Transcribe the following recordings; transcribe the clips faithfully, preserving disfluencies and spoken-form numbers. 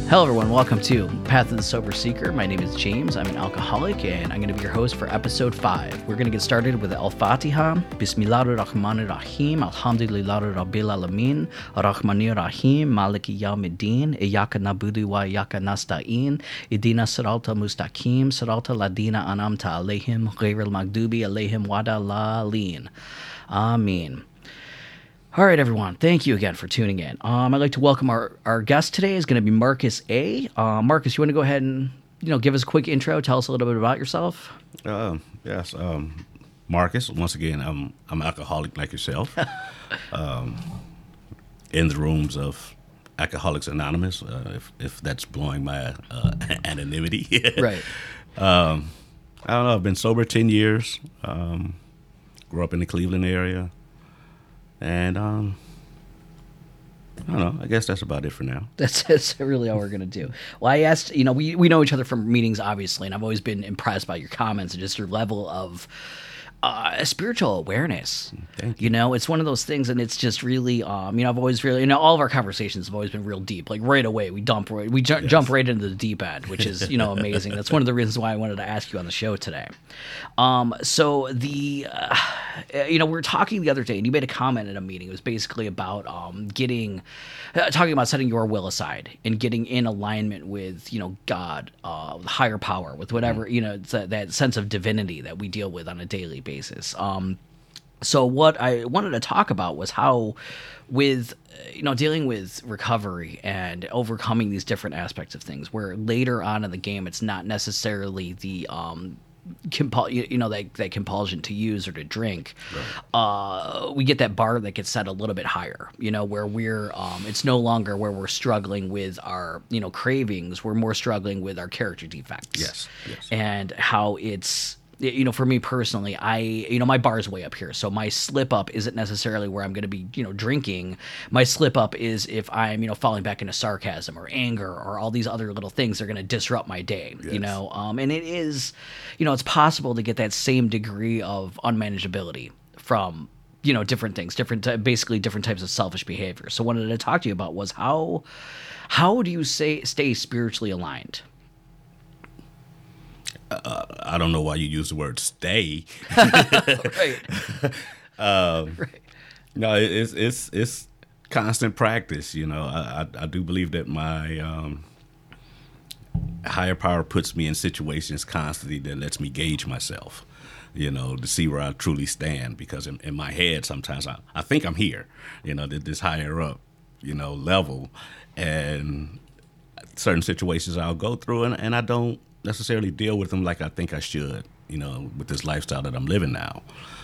Hello, everyone. Welcome to Path of the Sober Seeker. My name is James. I'm an alcoholic, and I'm going to be your host for episode five. We're going to get started with Al-Fatiha. Bismillahir-Rahmanir-Rahim. Alhamdulillahi Rabbil Alamin. Ar-Rahmanir-Rahim. Maliki Yawmiddin. Iyaka nabudu wa iyaka nasta'in. Idina siralta mustaqim. Siralta ladina anamta alayhim. Ghayril magdubi alayhim wada lalin. Ameen. All right, everyone. Thank you again for tuning in. Um, I'd like to welcome our, our guest today is going to be Marcus A. Uh, Marcus, you want to go ahead and you know give us a quick intro? Tell us a little bit about yourself. Uh, yes, um, Marcus. Once again, I'm I'm an alcoholic like yourself. um, in the rooms of Alcoholics Anonymous, uh, if if that's blowing my uh, anonymity. Right. Um, I don't know. I've been sober ten years. Um, grew up in the Cleveland area. And, um, I don't know. I guess that's about it for now. That's, that's really all we're going to do. Well, I asked, you know, we, we know each other from meetings, obviously, and I've always been impressed by your comments and just your level of uh, spiritual awareness. Thank you. You know, it's one of those things, and it's just really, um, you know, I've always really, you know, all of our conversations have always been real deep. Like right away, we dump, right, we ju- Yes. jump right into the deep end, which is, you know, amazing. That's one of the reasons why I wanted to ask you on the show today. Um, so the, uh, you know, we were talking the other day, and you made a comment at a meeting. It was basically about um, getting, uh, talking about setting your will aside and getting in alignment with, you know, God, uh, with higher power, with whatever, mm-hmm. you know, it's that, that sense of divinity that we deal with on a daily basis. Um, so what I wanted to talk about was how, with, you know, dealing with recovery and overcoming these different aspects of things, where later on in the game, it's not necessarily the, um, Compul- you know that, that compulsion to use or to drink, right. uh, we get that bar that gets set a little bit higher, you know, where we're um, it's no longer where we're struggling with our, you know, cravings. We're more struggling with our character defects. Yes, yes. And how it's, you know, for me personally, I, you know, my bar is way up here. So my slip up isn't necessarily where I'm going to be, you know, drinking. My slip up is if I'm, you know, falling back into sarcasm or anger or all these other little things that are going to disrupt my day, yes. you know. Um, and it is, you know, it's possible to get that same degree of unmanageability from, you know, different things, different, t- basically different types of selfish behavior. So what I wanted to talk to you about was how, how do you say, stay spiritually aligned? Uh, I don't know why you use the word stay. Right. um, right. No, it's it's it's constant practice. You know, I I, I do believe that my um, higher power puts me in situations constantly that lets me gauge myself. You know, to see where I truly stand. Because in, in my head, sometimes I, I think I'm here. You know, this higher up, you know, level, and certain situations I'll go through, and, and I don't necessarily deal with them like I think I should, you know, with this lifestyle that I'm living now.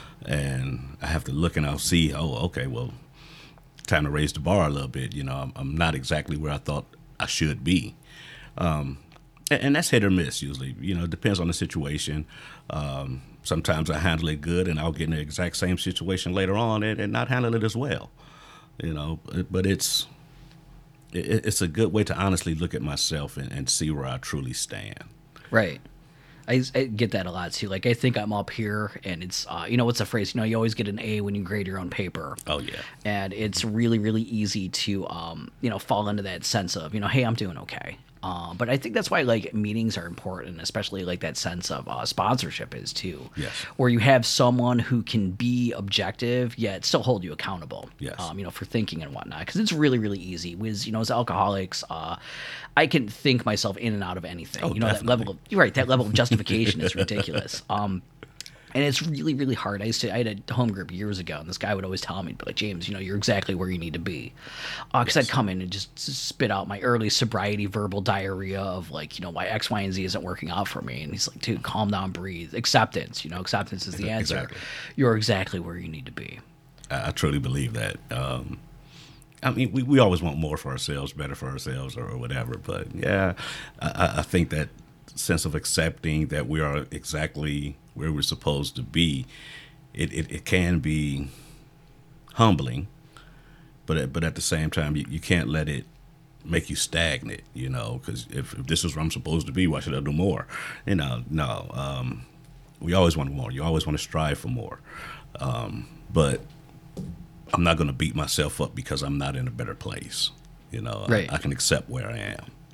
And I have to look and I'll see, oh, okay, well, time to raise the bar a little bit. You know, I'm, I'm not exactly where I thought I should be. Um, and, and that's hit or miss usually. You know, it depends on the situation. Um, sometimes I handle it good and I'll get in the exact same situation later on and, and not handle it as well. You know, but it's it, it's a good way to honestly look at myself and, and see where I truly stand. Right. I, I get that a lot too. Like I think I'm up here, and it's uh, you know what's the phrase? You know, you always get an A when you grade your own paper. Oh yeah. And it's really really easy to um, you know fall into that sense of you know hey I'm doing okay. Uh, but I think that's why like meetings are important, especially like that sense of uh, sponsorship is too. Yes. Where you have someone who can be objective yet still hold you accountable. Yes. Um, you know, for thinking and whatnot, because it's really really easy. With you know as alcoholics, uh, I can think myself in and out of anything. Oh, you know definitely. that level of you're right. That level of justification is ridiculous. Um, And it's really, really hard. I used to, I had a home group years ago, and this guy would always tell me, like, James, you know, you're exactly where you need to be. Because uh, yes. I'd come in and just spit out my early sobriety verbal diarrhea of, like, you know, why X, Y, and Z isn't working out for me. And he's like, dude, calm down, breathe. Acceptance, you know, acceptance is the answer. Exactly. You're exactly where you need to be. I, I truly believe that. Um, I mean, we, we always want more for ourselves, better for ourselves, or, or whatever. But, yeah, I, I think that sense of accepting that we are exactly where we're supposed to be, it, it, it can be humbling, but but at the same time, you, you can't let it make you stagnant, you know, because if, if this is where I'm supposed to be, why should I do more? You know, no, um, we always want more. You always want to strive for more. Um, but I'm not going to beat myself up because I'm not in a better place. You know, right. I, I can accept where I am.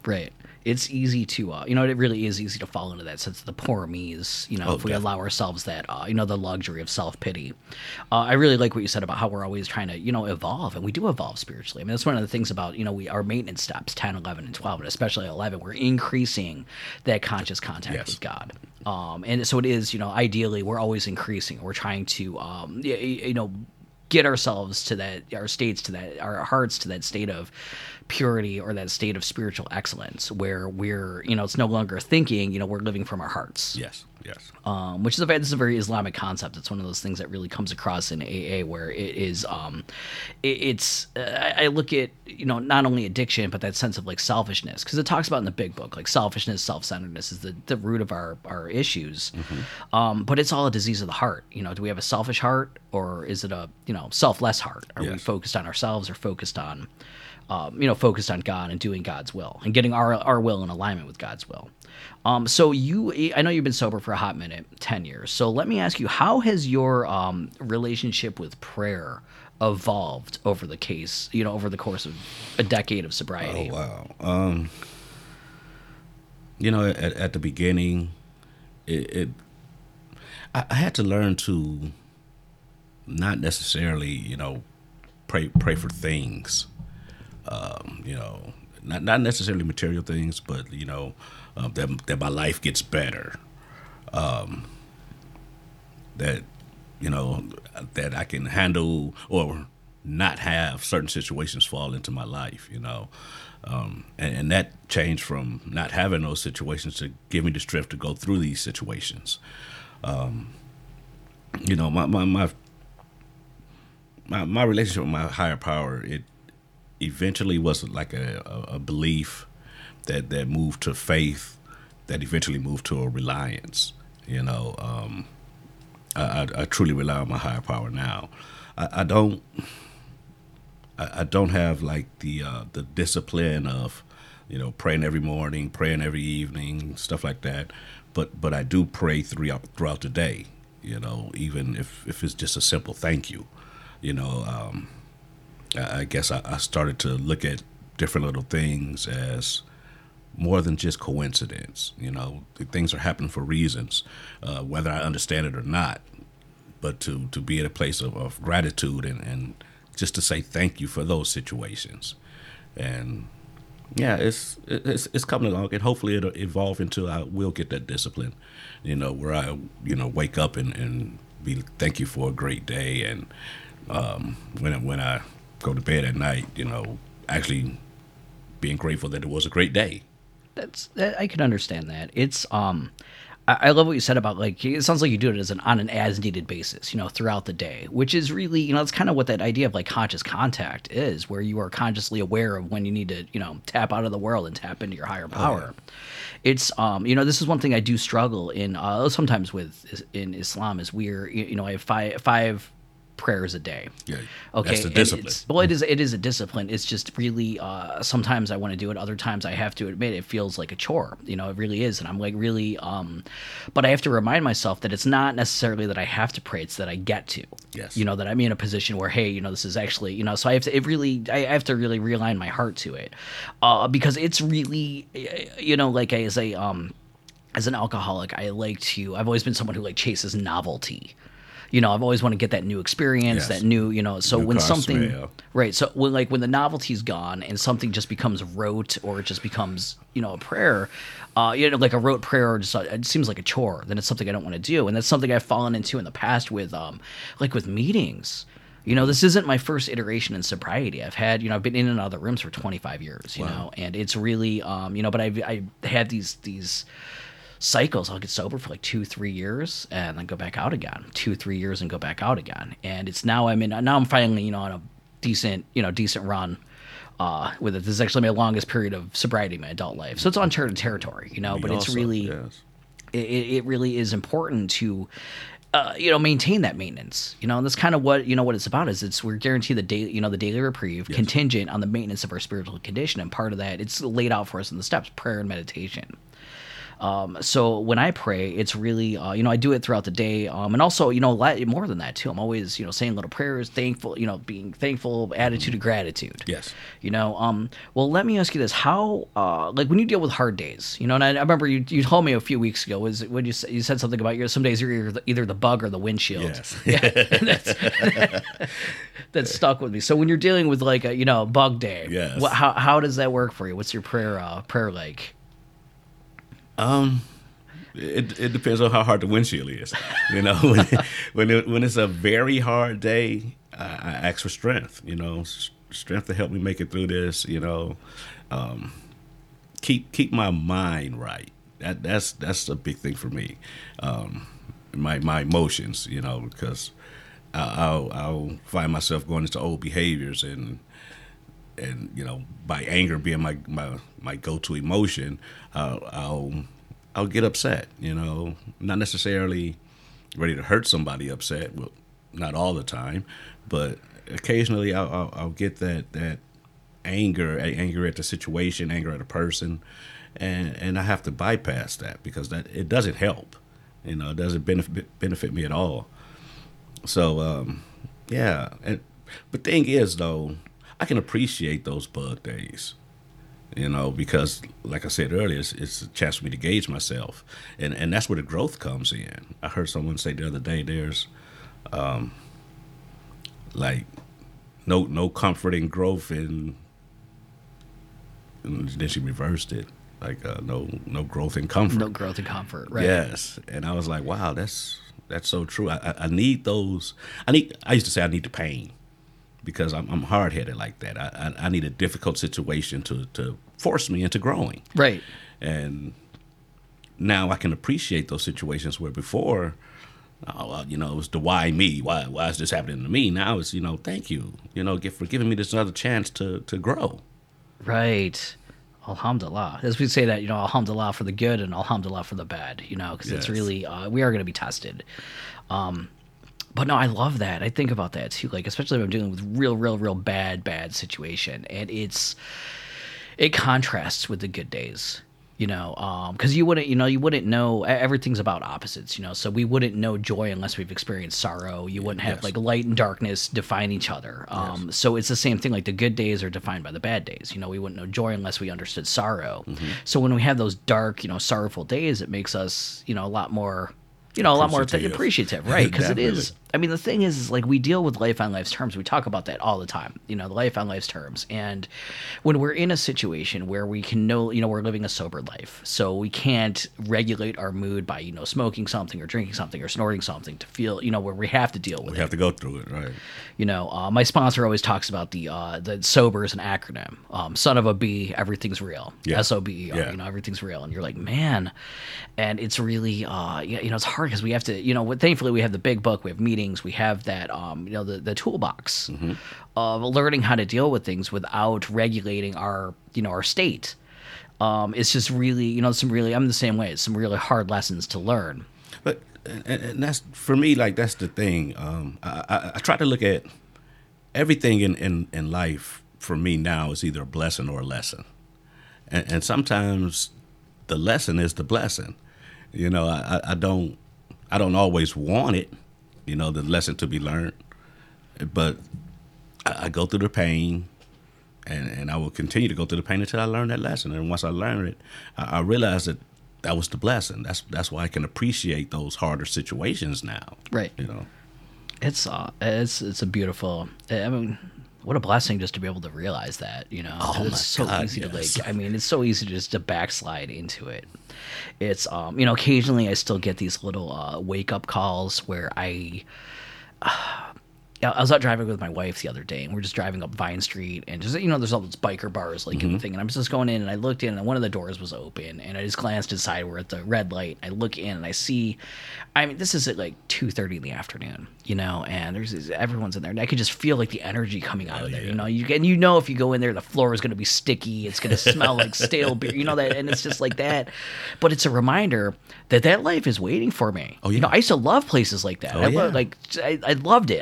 Right. It's easy to, uh, you know, it really is easy to fall into that sense of the poor me's, you know, Oh, if we definitely. allow ourselves that, uh, you know, the luxury of self pity. Uh, I really like what you said about how we're always trying to, you know, evolve, and we do evolve spiritually. I mean, that's one of the things about, you know, we our maintenance steps, ten, eleven, and twelve, and especially eleven, we're increasing that conscious contact Yes. with God. Um, and so it is, you know, ideally, we're always increasing. We're trying to, um, y- y- you know, get ourselves to that, our states to that, our hearts to that state of purity or that state of spiritual excellence where we're, you know, it's no longer thinking, you know, we're living from our hearts. Yes, yes. Um, which is a, this is a very Islamic concept. It's one of those things that really comes across in A A where it is, um, it, it's, uh, I I look at, you know, not only addiction, but that sense of like selfishness, because it talks about in the big book, like selfishness, self-centeredness is the, the root of our, our issues. Um, but it's all a disease of the heart. You know, do we have a selfish heart, or is it a, you know, selfless heart? Are we Yes. focused on ourselves, or focused on, um, you know, focused on God and doing God's will and getting our our will in alignment with God's will. Um, so you, I know you've been sober for a hot minute, ten years. So let me ask you, how has your um, relationship with prayer evolved over the case, you know, over the course of a decade of sobriety? Oh wow. Um, you know, at, at the beginning, it, it I, I had to learn to not necessarily, you know, pray pray for things. Um, you know, not not necessarily material things, but you know, um, that that my life gets better. Um, that you know that I can handle or not have certain situations fall into my life. You know, um, and, and that changed from not having those situations to give me the strength to go through these situations. Um, you know, my my my my, my relationship with my higher power, it eventually was like a, a, a belief that, that moved to faith, that eventually moved to a reliance. You know, um, I, I, I truly rely on my higher power now. I, I don't, I, I don't have like the uh, the discipline of, you know, praying every morning, praying every evening, stuff like that. But but I do pray throughout throughout the day. You know, even if, if it's just a simple thank you. You know, um, I, I guess I, I started to look at different little things as more than just coincidence. You know, things are happening for reasons, uh, whether I understand it or not. But to, to be at a place of, of gratitude and, and just to say thank you for those situations. And yeah, it's it's it's coming along, and hopefully it'll evolve into I will get that discipline, you know, where I you know wake up and, and be thank you for a great day, and um, when I, when I go to bed at night, you know, actually being grateful that it was a great day. That's that, I can understand that. It's um, I, I love what you said about like it sounds like you do it as an on an as needed basis, you know, throughout the day, which is really you know that's kind of what that idea of like conscious contact is, where you are consciously aware of when you need to you know tap out of the world and tap into your higher power. It's um, you know, this is one thing I do struggle in uh, sometimes with in Islam is we're you know I have five five prayers a day. Yeah, Okay. that's the and discipline. it's- Well, it is. It is a discipline. It's just really. Uh, sometimes I want to do it. Other times I have to admit it feels like a chore. You know, it really is, and I'm like really. Um, but I have to remind myself that it's not necessarily that I have to pray. It's that I get to. Yes. You know that I'm in a position where hey, you know, this is actually you know. So I have to. It really. I have to really realign my heart to it, uh, because it's really. You know, like as a um, as an alcoholic, I like to. I've always been someone who like chases novelty. You know, I've always wanted to get that new experience, Yes. that new, you know, so New when car something, smell. right. So when like when the novelty's gone and something just becomes rote or it just becomes, you know, a prayer, uh, you know, like a rote prayer or just, a, it seems like a chore, then it's something I don't want to do. And that's something I've fallen into in the past with, um, like with meetings. You know, this isn't my first iteration in sobriety. I've had, you know, I've been in and out of the rooms for twenty-five years, you Wow. know, and it's really, um, you know, but I've, I had these, these, cycles. I'll get sober for like two, three years and then go back out again. Two, three years and go back out again. And it's now I'm in. Now I'm finally, you know, on a decent, you know, decent run uh, with it. This is actually my longest period of sobriety in my adult life. So it's uncharted territory, you know. Me but it's also, really, yes. it, it really is important to. Uh, you know, maintain that maintenance. You know, and that's kind of what you know what it's about. Is it's we're guaranteed the daily, you know, the daily reprieve, Yes. contingent on the maintenance of our spiritual condition, and part of that it's laid out for us in the steps: prayer and meditation. Um, so when I pray, it's really, uh, you know, I do it throughout the day. Um, and also, you know, a lot more than that too. I'm always, you know, saying little prayers, thankful, you know, being thankful, attitude of gratitude. Yes. You know, um, well, let me ask you this: how, uh, like, when you deal with hard days, you know, and I, I remember you, you told me a few weeks ago was when you you said something about your some days you're either the, either the bug or the windshield. Yes. Yeah, that's, that stuck with me. So when you're dealing with like a you know a bug day, Yes. what, how how does that work for you? What's your prayer uh, prayer like? Um, it it depends on how hard the windshield is. You know, when when, it, when it's a very hard day, I, I ask for strength. You know, s- strength to help me make it through this. You know, um, keep keep my mind right. That that's that's a big thing for me. Um, my my emotions. You know, because I'll, I'll I'll find myself going into old behaviors and. And you know, by anger being my my, my go-to emotion, uh, I'll I'll get upset. You know, not necessarily ready to hurt somebody upset. Well, not all the time, but occasionally I'll, I'll, I'll get that that anger, anger at the situation, anger at a person, and and I have to bypass that because that it doesn't help. You know, it doesn't benefit benefit me at all. So um, yeah, and but thing is though. I can appreciate those bug days, you know, because like I said earlier, it's, it's a chance for me to gauge myself, and and that's where the growth comes in. I heard someone say the other day, there's, um, like, no no comfort in growth, in, and then she reversed it, like uh, no no growth in comfort. No growth and comfort, right? Yes, and I was like, wow, that's that's so true. I, I, I need those. I need. I used to say I need the pain. Because I'm, I'm hard-headed like that. I, I I need a difficult situation to, to force me into growing. Right. And now I can appreciate those situations where before, oh, well, you know, it was the why me? Why why is this happening to me? Now it's, you know, thank you, you know, for giving me this another chance to, to grow. Right. Alhamdulillah. As we say that, you know, alhamdulillah for the good and alhamdulillah for the bad, you know, because Yes. it's really, uh, we are going to be tested. Um, But no, I love that. I think about that too. Like, especially if I'm dealing with real, real, real bad, bad situation, and it's it contrasts with the good days. You know, because you wouldn't, you know, you wouldn't know. e- Everything's about opposites. You know, so we wouldn't know joy unless we've experienced sorrow. You wouldn't have Yes. like light and darkness define each other. Um, So it's the same thing. Like the good days are defined by the bad days. You know, we wouldn't know joy unless we understood sorrow. So when we have those dark, you know, sorrowful days, it makes us, you know, a lot more. You know, a lot more th- Appreciative. appreciative, right? Because it is. Definitely. I mean, the thing is, is, like we deal with life on life's terms. We talk about that all the time. You know, the life on life's terms. And when we're in a situation where we can know, you know, we're living a sober life, so we can't regulate our mood by, you know, smoking something or drinking something or snorting something to feel, you know, where we have to deal with We it. have to go through it, right? You know, uh, my sponsor always talks about the uh, the sober is an acronym. Um, son of a B, everything's real. Yeah. S O B E R. Yeah. You know, everything's real, and you're like, man. And it's really, uh, you you know, it's hard because we have to, you know, thankfully we have the big book, we have meetings, we have that, um, you know, the the toolbox Mm-hmm. of learning how to deal with things without regulating our, you know, our state. Um, it's just really, you know, some really, I'm the same way. It's some really hard lessons to learn. But and, and that's for me. Like that's the thing. Um, I, I, I try to look at everything in, in, in life. For me now is either a blessing or a lesson, and, and sometimes the lesson is the blessing. You know, I, I- I don't I don't always want it. You know, the lesson to be learned, but I, I go through the pain. And, and I will continue to go through the pain until I learn that lesson. And once I learn it, I, I realize that that was the blessing. That's that's why I can appreciate those harder situations now. Right. You know. It's uh, it's it's a beautiful. I mean, what a blessing just to be able to realize that. You know, 'Cause Oh, it's my so God, easy yes. to like. I mean, it's so easy to just to backslide into it. It's um, you know, occasionally I still get these little uh, wake up calls where I. Yeah, I was out driving with my wife the other day, and we're just driving up Vine Street, and just you know, there's all those biker bars like in the thing, and I'm just going in, and I looked in, and one of the doors was open, and I just glanced inside. We're at the red light. I look in, and I see, I mean, this is at like two thirty in the afternoon, you know, and there's this, everyone's in there, and I could just feel like the energy coming out of there, you know. You and you know if you go in there, the floor is going to be sticky. It's going to smell like stale beer, you know that, and it's just like that. But it's a reminder that that life is waiting for me. Oh, You know, yeah. I used to love places like that. Oh, I lo- yeah. like I, I loved it. I that was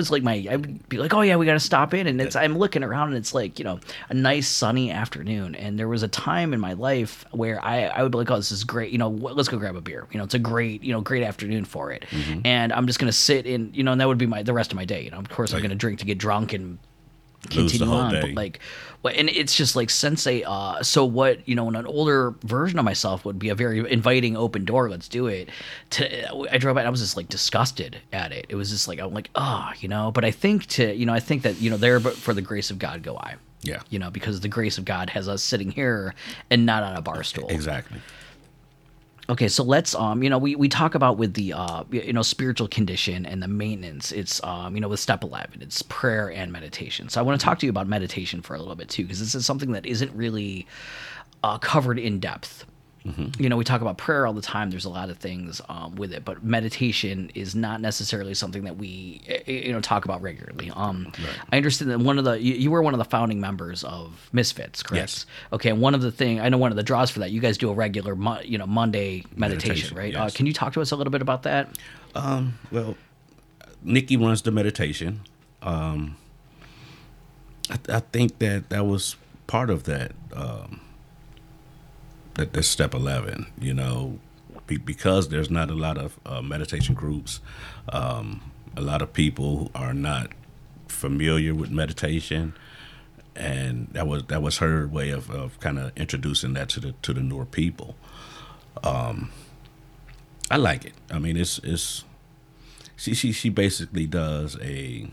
was like my, I would be like, oh yeah, we got to stop in, and it's I'm looking around and it's like, you know, a nice sunny afternoon, and there was a time in my life where I I would be like, oh, this is great, you know, let's go grab a beer, you know, it's a great, you know, great afternoon for it, mm-hmm. and I'm just gonna sit in, you know, and that would be my the rest of my day, you know, of course I'm gonna drink to get drunk and continue on, day. But like, and it's just like sensei. Uh, so what, you know, an older version of myself would be a very inviting, open door. Let's do it. To I drove by and I was just like disgusted at it. It was just like I'm like, oh, you know. But I think to you know, I think that you know, there, but for the grace of God go I. Yeah. You know, because the grace of God has us sitting here and not on a bar stool. Exactly. Okay, so let's um, you know, we, we talk about with the uh, you know, spiritual condition and the maintenance. It's um, you know, with step eleven, it's prayer and meditation. So I want to talk to you about meditation for a little bit too, because this is something that isn't really uh, covered in depth. Mm-hmm. You know, we talk about prayer all the time. There's a lot of things um, with it, but meditation is not necessarily something that we, you know, talk about regularly. Um, right. I understand that one of the you, you were one of the founding members of Misfits, correct? Yes. Okay, and one of the thing I know one of the draws for that, you guys do a regular, you know, Monday meditation, meditation right? Yes. Uh, can you talk to us a little bit about that? Um, well, Nikki runs the meditation. Um, I, I think that that was part of that. Um, That that's step eleven, you know, be, because there's not a lot of uh, meditation groups. Um, a lot of people are not familiar with meditation, and that was that was her way of, of kind of introducing that to the to the newer people. Um, I like it. I mean, it's it's she she she basically does a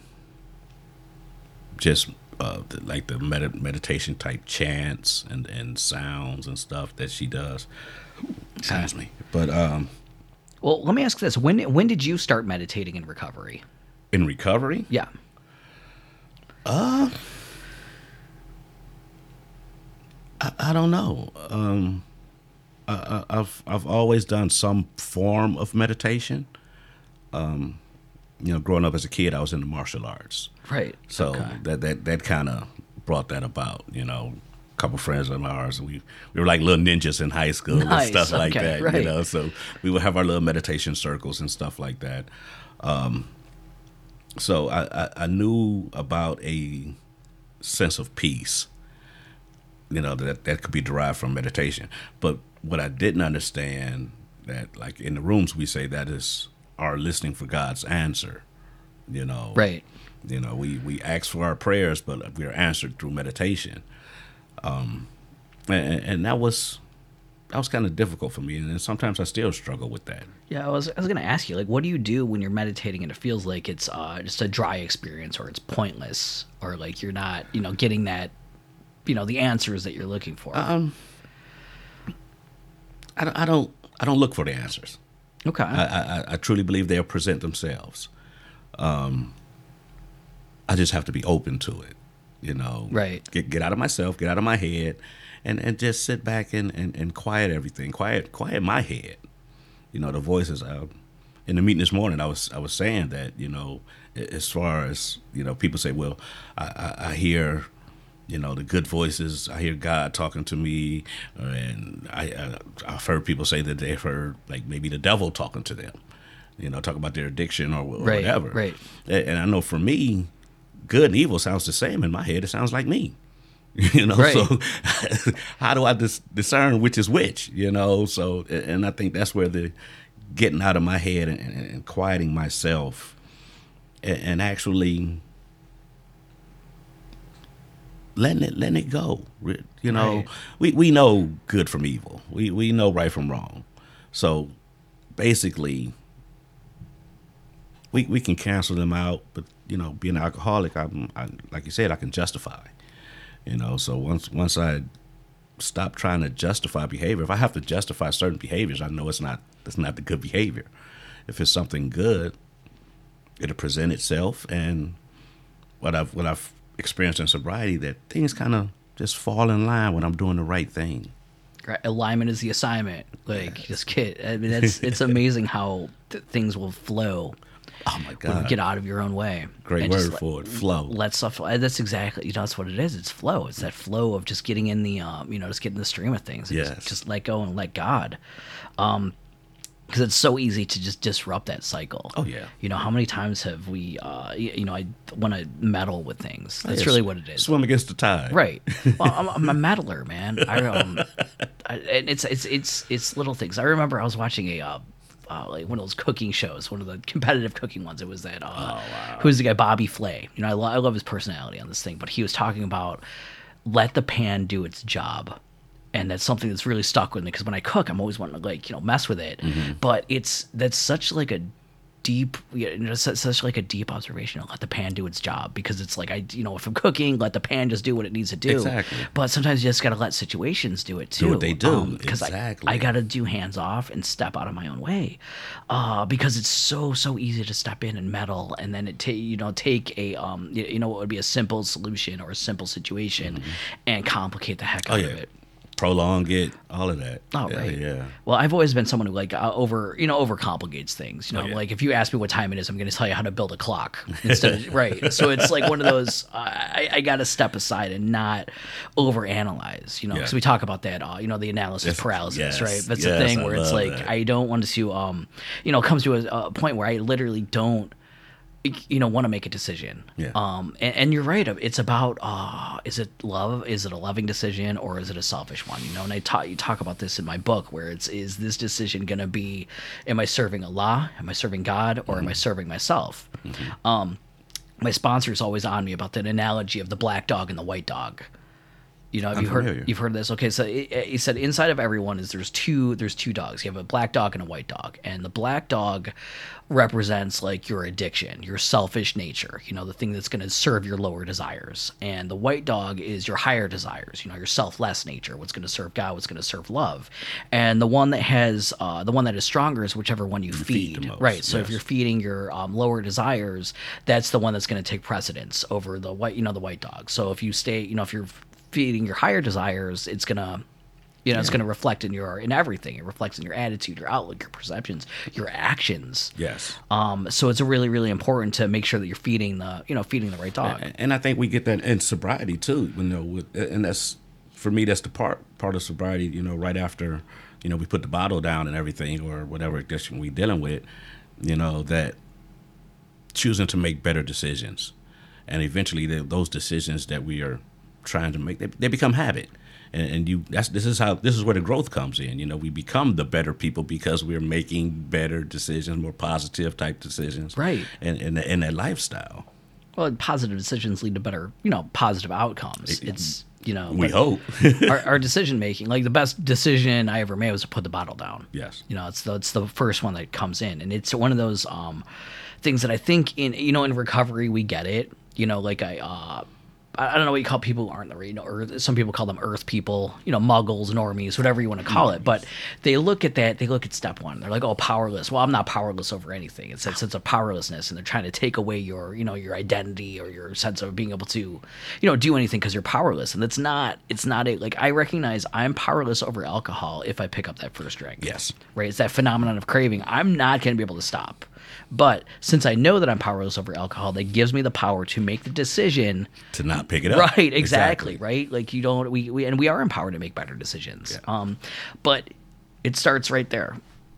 just. Uh, the, like the med- meditation type chants and, and sounds and stuff that she does. Excuse me. But um, well, let me ask this: when when did you start meditating in recovery? In recovery? Yeah. Uh, I, I don't know. Um, I, I've I've always done some form of meditation. Um. You know, growing up as a kid, I was into martial arts. Right. So okay. that that that kind of brought that about. You know, a couple friends of ours, we we were like little ninjas in high school nice. and stuff okay. like that. Right. You know, so we would have our little meditation circles and stuff like that. Um, so I, I, I knew about a sense of peace. You know, that that could be derived from meditation. But what I didn't understand, that like in the rooms we say that is. Are listening for God's answer, you know. Right. You know, we, we ask for our prayers, but we are answered through meditation. Um, and, and that was that was kind of difficult for me, and sometimes I still struggle with that. Yeah, I was I was going to ask you, like, what do you do when you're meditating and it feels like it's uh, just a dry experience, or it's pointless, or like you're not, you know, getting that, you know, the answers that you're looking for? Um, I don't, I don't, I don't look for the answers. Okay. I, I, I truly believe they'll present themselves. Um, I just have to be open to it, you know. Right. Get get out of myself, get out of my head, and, and just sit back and, and, and quiet everything. Quiet quiet my head. You know, the voices. Uh, in the meeting this morning, I was I was saying that, you know, as far as, you know, people say, well, I, I, I hear. You know, the good voices, I hear God talking to me, and I, I, I've heard people say that they've heard, like, maybe the devil talking to them, you know, talk about their addiction or, or right, whatever. Right. And I know for me, good and evil sounds the same in my head. It sounds like me, you know, right. so how do I dis- discern which is which, you know? So, and I think that's where the getting out of my head and, and, and quieting myself and, and actually... letting it letting it go, you know. Right. We we know good from evil. We we know right from wrong. So basically, we we can cancel them out. But you know, being an alcoholic, I'm I, like you said, I can justify. You know, so once once I stop trying to justify behavior, if I have to justify certain behaviors, I know it's not it's not the good behavior. If it's something good, it'll present itself. And what I've what I've experience in sobriety, that things kind of just fall in line when I'm doing the right thing. Right. Alignment is the assignment. Like, yes. Just kid. I mean, that's it's amazing how th- things will flow. Oh my God! When you get out of your own way. Great word let, for it. Flow. Let stuff. That's exactly. You know, that's what it is. It's flow. It's that flow of just getting in the, um, you know, just getting in the stream of things. Yes. Just, just let go and let God. Um, because it's so easy to just disrupt that cycle. Oh, yeah. You know, how many times have we, uh, you, you know, I want to meddle with things. That's Yes. really what it is. Swim against the tide. Right. Well, I'm, I'm a meddler, man. I, um, I, and it's it's it's it's little things. I remember I was watching a. Uh, Uh, like one of those cooking shows, one of the competitive cooking ones. It was that, uh, Oh, wow. who's the guy, Bobby Flay. You know, I, lo- I love his personality on this thing, but he was talking about let the pan do its job. And that's something that's really stuck with me because when I cook, I'm always wanting to like, you know, mess with it. Mm-hmm. But it's, that's such like a deep, you know, such, such like a deep observation. Let the pan do its job because it's like, I, you know, if I'm cooking, let the pan just do what it needs to do. Exactly. But sometimes you just got to let situations do it too. Do what they do. Because Exactly. I, I got to do hands off and step out of my own way. Uh, because it's so, so easy to step in and meddle and then it take, you know, take a, um, you, you know, what would be a simple solution or a simple situation Mm-hmm. and complicate the heck Oh, out yeah. of it. Prolong it, all of that. Oh, yeah, right. Yeah. Well, I've always been someone who like uh, over, you know, overcomplicates things. You know, Oh, yeah. like if you ask me what time it is, I'm going to tell you how to build a clock instead of right. So it's like one of those. Uh, I, I got to step aside and not overanalyze. You know, because Yeah. we talk about that. Uh, you know, the analysis Yes, paralysis, yes, right? That's yes, the thing I where it's love like that. I don't want to, um, you know, it comes to a, a point where I literally don't. You know, want to make a decision. Yeah. Um, and, and you're right. It's about uh, is it love? Is it a loving decision or is it a selfish one? You know, and I talk you talk about this in my book where it's is this decision going to be, am I serving Allah? Am I serving God? Or am I serving myself? Mm-hmm. Um, my sponsor is always on me about that analogy of the black dog and the white dog. You know, have I'm you heard familiar. you've heard this? Okay, so he he said inside of everyone is there's two there's two dogs. You have a black dog and a white dog, and the black dog represents like your addiction, your selfish nature. You know, the thing that's going to serve your lower desires, and the white dog is your higher desires. You know, your selfless nature, what's going to serve God, what's going to serve love, and the one that has uh, the one that is stronger is whichever one you, feed feed. the most, Right. So if yes. you're feeding your um, lower desires, that's the one that's going to take precedence over the white. You know, the white dog. So if you stay, you know, if you're feeding your higher desires, it's gonna, you know, it's gonna reflect in your in everything. It reflects in your attitude, your outlook, your perceptions, your actions. Yes. Um. So it's really, really important to make sure that you're feeding the, you know, feeding the right dog. And- And I think we get that in sobriety too, you know, with, and that's, for me, that's the part, part of sobriety, you know, right after, you know, we put the bottle down and everything or whatever addiction we dealing with, you know, that choosing to make better decisions. And eventually the, those decisions that we are trying to make, they, they become habit. And, and you, that's, this is how, this is where the growth comes in. You know, we become the better people because we're making better decisions, more positive type decisions. Right. And, and, and that lifestyle. Well, positive decisions lead to better, you know, positive outcomes. It's, you know, We but hope. our, our decision making, like the best decision I ever made was to put the bottle down. Yes. You know, it's the, it's the first one that comes in, and it's one of those um, things that I think in, you know, in recovery we get it. You know, like I, uh, I don't know what you call people who aren't the you know, earth. Some people call them earth people, you know, muggles, normies, whatever you want to call it. But they look at that, they look at step one. They're like, oh, powerless. Well, I'm not powerless over anything. It's that sense of powerlessness, and they're trying to take away your, you know, your identity or your sense of being able to, you know, do anything because you're powerless. And that's not, it's not a, like, I recognize I'm powerless over alcohol if I pick up that first drink. Yes. Right? It's that phenomenon of craving. I'm not going to be able to stop. But since I know that I'm powerless over alcohol, that gives me the power to make the decision. To not pick it up. Right, exactly, right? Like you don't, we, we, and we are empowered to make better decisions. Yeah. Um, but it starts right there.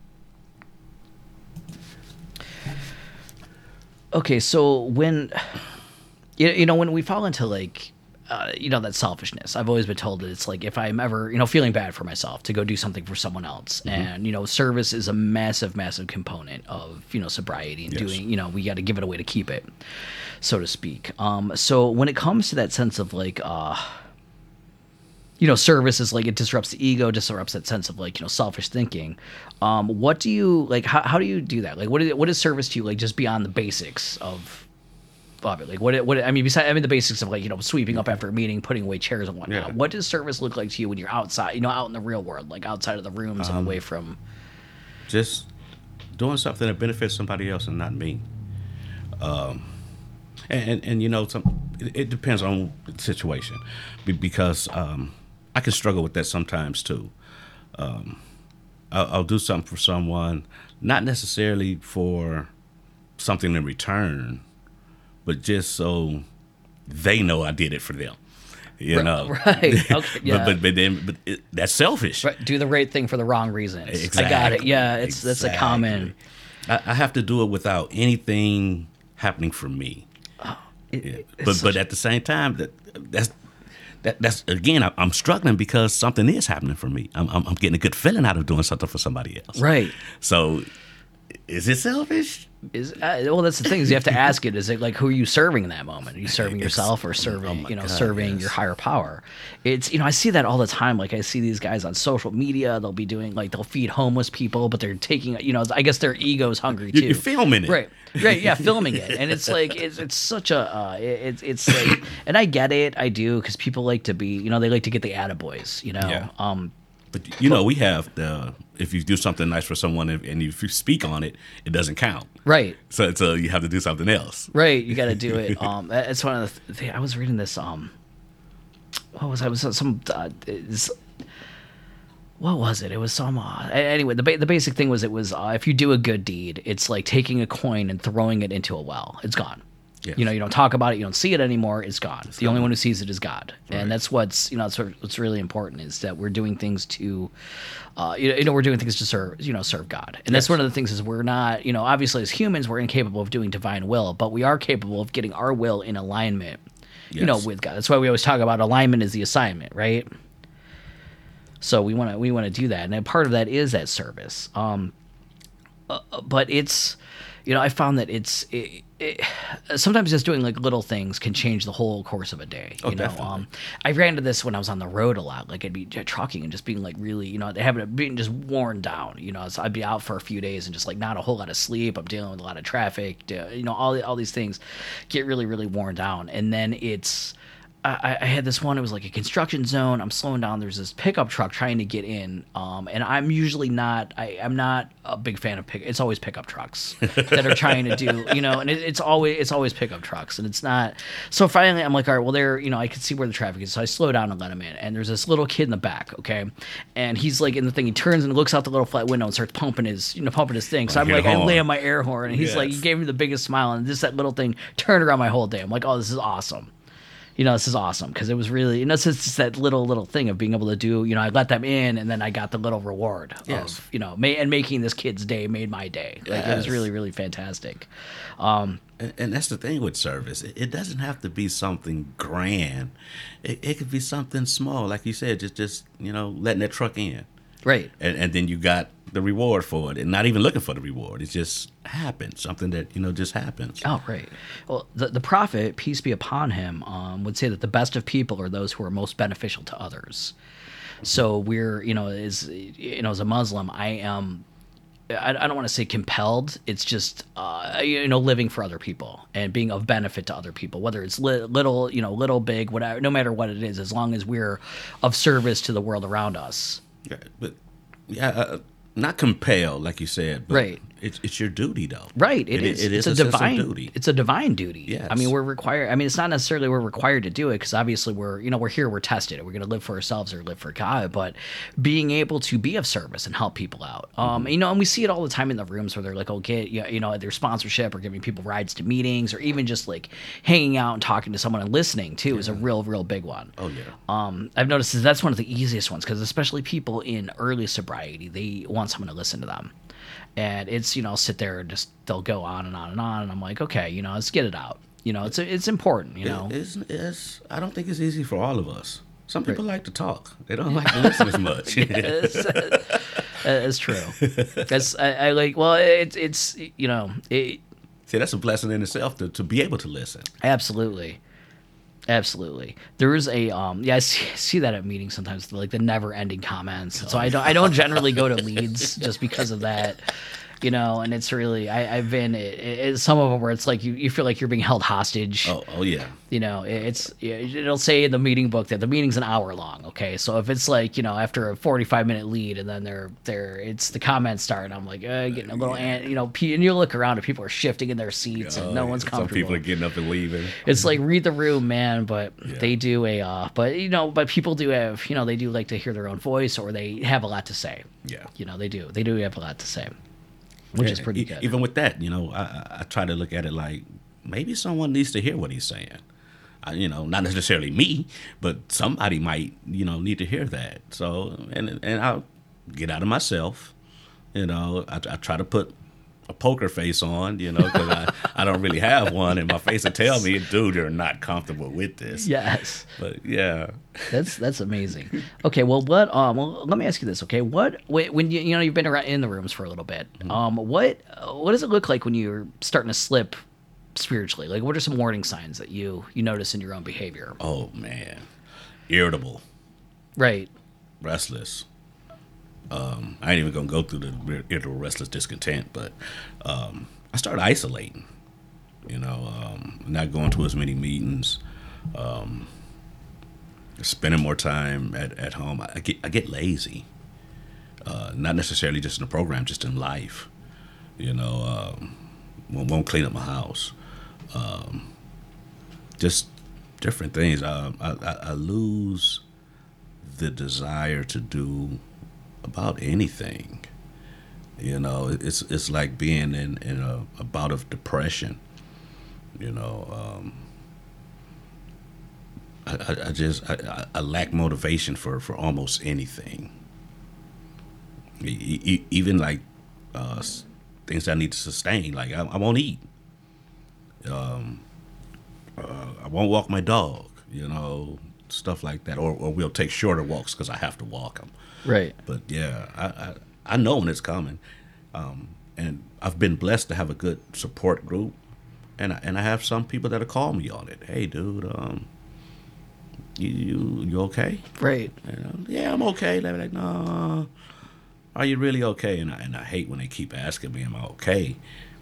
Okay, so when, you you know, when we fall into like, uh, you know, that selfishness, I've always been told that it's like if I'm ever, you know, feeling bad for myself to go do something for someone else. Mm-hmm. And, you know, service is a massive, massive component of, you know, sobriety and Yes. doing, you know, we got to give it away to keep it, so to speak. Um, so when it comes to that sense of like, uh, you know, service is like it disrupts the ego, disrupts that sense of like, you know, selfish thinking. Um, what do you like? How, how do you do that? Like, what is what is service to you? Like, just beyond the basics of of it. Like, what what I mean, besides I mean the basics of like, you know, sweeping up after a meeting, putting away chairs and whatnot. Yeah. What does service look like to you when you're outside? You know, out in the real world, like outside of the rooms Um, and away from. Just doing something that benefits somebody else and not me. Um, and, and, and you know, some, it, it depends on the situation Be- because um, I can struggle with that sometimes too. Um, I'll, I'll do something for someone, not necessarily for something in return, but just so they know I did it for them. You know, right? Okay, yeah. but, but but then but it, that's selfish. Right. Do the right thing for the wrong reasons. Exactly. I got it. Yeah, it's exactly. that's a common. I, I have to do it without anything happening for me. Oh, it, Yeah. it's But such but a- at the same time, that that's that, that's again, I, I'm struggling because something is happening for me. I'm, I'm I'm getting a good feeling out of doing something for somebody else. right. So, is it selfish? Is uh, well, that's the thing is you have to ask it. Is it like who are you serving in that moment? Are you serving Ex- yourself or oh serving my you know God, serving yes. your higher power? It's you know I see that all the time. Like I see these guys on social media. They'll be doing like they'll feed homeless people, but they're taking you know I guess their ego's hungry too. You- You're filming it, Right, right, yeah, filming it, and it's like it's it's such a uh, it, it's it's like, and I get it, I do, because people like to be, you know, they like to get the attaboys, you know. Yeah. Um, But you know, we have the if you do something nice for someone and and if you speak on it, it doesn't count. right, So so you have to do something else. right, you got to do it. Um, it's one of the th- I was reading this. Um, what was I it was some uh, it's, what was it? It was some uh, a- anyway. The ba- the basic thing was it was uh, if you do a good deed, it's like taking a coin and throwing it into a well. It's gone. Yes. You know, you don't talk about it, you don't see it anymore. It's gone. the only gone. one who sees it is God, Right. and that's what's you know that's what- what's really important is that we're doing things to, uh, you know, you know, we're doing things to serve you know serve God, and that's Yes. one of the things is we're not you know obviously as humans we're incapable of doing divine will, but we are capable of getting our will in alignment, you know, Yes. with God. That's why we always talk about alignment is the assignment, right? So we want to we want to do that, and a part of that is that service. Um, uh, but it's you know I found that it's it, it, sometimes just doing like little things can change the whole course of a day. Oh, you know, definitely. um, I ran into this when I was on the road a lot. Like I'd be j- trucking and just being like really, you know, having being just worn down. You know, so I'd be out for a few days and just like not a whole lot of sleep. I'm dealing with a lot of traffic. d- You know, all the- all these things get really really worn down, and then it's. I, I had this one. It was like a construction zone. I'm slowing down. There's this pickup truck trying to get in, um, and I'm usually not. I, I'm not a big fan of pick. It's always pickup trucks that are trying to do, you know. And it, it's always it's always pickup trucks, and it's not. So finally, I'm like, all right, well, there, you know, I can see where the traffic is. So I slow down and let him in. And there's this little kid in the back, okay, and he's like in the thing. He turns and looks out the little flat window and starts pumping his, you know, pumping his thing. So I'm Hit a like, I horn. lay on my air horn, and he's like, he Yes. gave me the biggest smile, and just that little thing turned around my whole day. I'm like, oh, this is awesome. You know, this is awesome because it was really, you know, it's just that little little thing of being able to do. You know, I let them in, and then I got the little reward Yes. of, you know, ma- and making this kid's day made my day. Like it was Yes. really really fantastic. Um, And, and that's the thing with service. It, it doesn't have to be something grand. It, it could be something small, like you said, just just you know letting that truck in, right. and, and then you got the reward for it, and not even looking for the reward. It just happens, something that you know just happens. Oh, right. Well, the the prophet, peace be upon him, um, would say that the best of people are those who are most beneficial to others. So we're, you know, as you know, as a Muslim, I am. I, I don't want to say compelled. It's just, uh, you know, living for other people and being of benefit to other people, whether it's li- little, you know, little, big, whatever, no matter what it is, as long as we're of service to the world around us. Yeah, but yeah, uh, not compelled, like you said. But Right. It's it's your duty, though. Right, it It- is. it it's is a, a sense of divine duty. It's a divine duty. Yes. I mean, we're required. I mean, it's not necessarily we're required to do it because obviously we're you know we're here, we're tested. We're going to live for ourselves or live for God. But being able to be of service and help people out, um, Mm-hmm. you know, and we see it all the time in the rooms where they're like, okay, you you know, their sponsorship or giving people rides to meetings or even just like hanging out and talking to someone and listening too is a real, real big one. Oh yeah. Um, I've noticed that that's one of the easiest ones because especially people in early sobriety, they want someone to listen to them. And it's, you know, sit there and just, they'll go on and on and on. And I'm like, okay, you know, let's get it out. You know, it's it's important, you know. It, it's, it's, I don't think it's easy for all of us. Some people like to talk. They don't like to listen as much. it's, it's true. That's, I, I like, well, it's, it's you know, it, See, that's a blessing in itself to, to be able to listen. absolutely. Absolutely. There is a um yeah, I see, see that at meetings sometimes, like the never ending comments. So I don't I don't generally go to leads just because of that. You know, and it's really I, I've been it, it, some of them where it's like you, you feel like you're being held hostage. Oh, oh yeah. You know, it's it'll say in the meeting book that the meeting's an hour long. Okay, so if it's like you know after a forty-five minute lead and then they're they're it's the comments start, and I'm like uh, getting a little ant, you know, pe- and you look around and people are shifting in their seats and no Oh, one's Some comfortable. people are getting up and leaving. It's like read the room, man, but they do a uh but you know, but people do have, you know, they do like to hear their own voice or they have a lot to say. Yeah. You know, they do. They do have a lot to say. Which is Yeah, pretty e- good. Even with that, you know, I, I I try to look at it like maybe someone needs to hear what he's saying. I, you know, not necessarily me, but somebody might, you know, need to hear that. So, and and I'll get out of myself. You know, I, I try to put a poker face on, you know, because I, I don't really have one, and my face will tell me, dude, you're not comfortable with this. Yes. But yeah, that's that's amazing. Okay, well, what? Um, well, let me ask you this. Okay, what when you you know you've been around in the rooms for a little bit. Mm-hmm. Um, what what does it look like when you're starting to slip spiritually? Like, what are some warning signs that you you notice in your own behavior? Oh man, irritable, right, restless. Um, I ain't even gonna go through the irritable, restless, discontent, but um, I started isolating. You know, um, not going to as many meetings, um, spending more time at, at home. I get I get lazy, uh, not necessarily just in the program, just in life. You know, um, won't clean up my house, um, just different things. I, I I lose the desire to do about anything. You know, it's it's like being in, in a, a bout of depression. You know, um, I, I, I just I, I lack motivation for, for almost anything. E- e- even like uh, things that I need to sustain. Like I, I won't eat. Um, uh, I won't walk my dog. You know, stuff like that. Or, or we'll take shorter walks because I have to walk them. Right. But yeah, I, I, I know when it's coming. Um, and I've been blessed to have a good support group. And I, and I have some people that'll call me on it. Hey, dude, um, you, you you okay? Right. You know, yeah, I'm okay. They're like, no, are you really okay? And I, and I hate when they keep asking me, am I okay?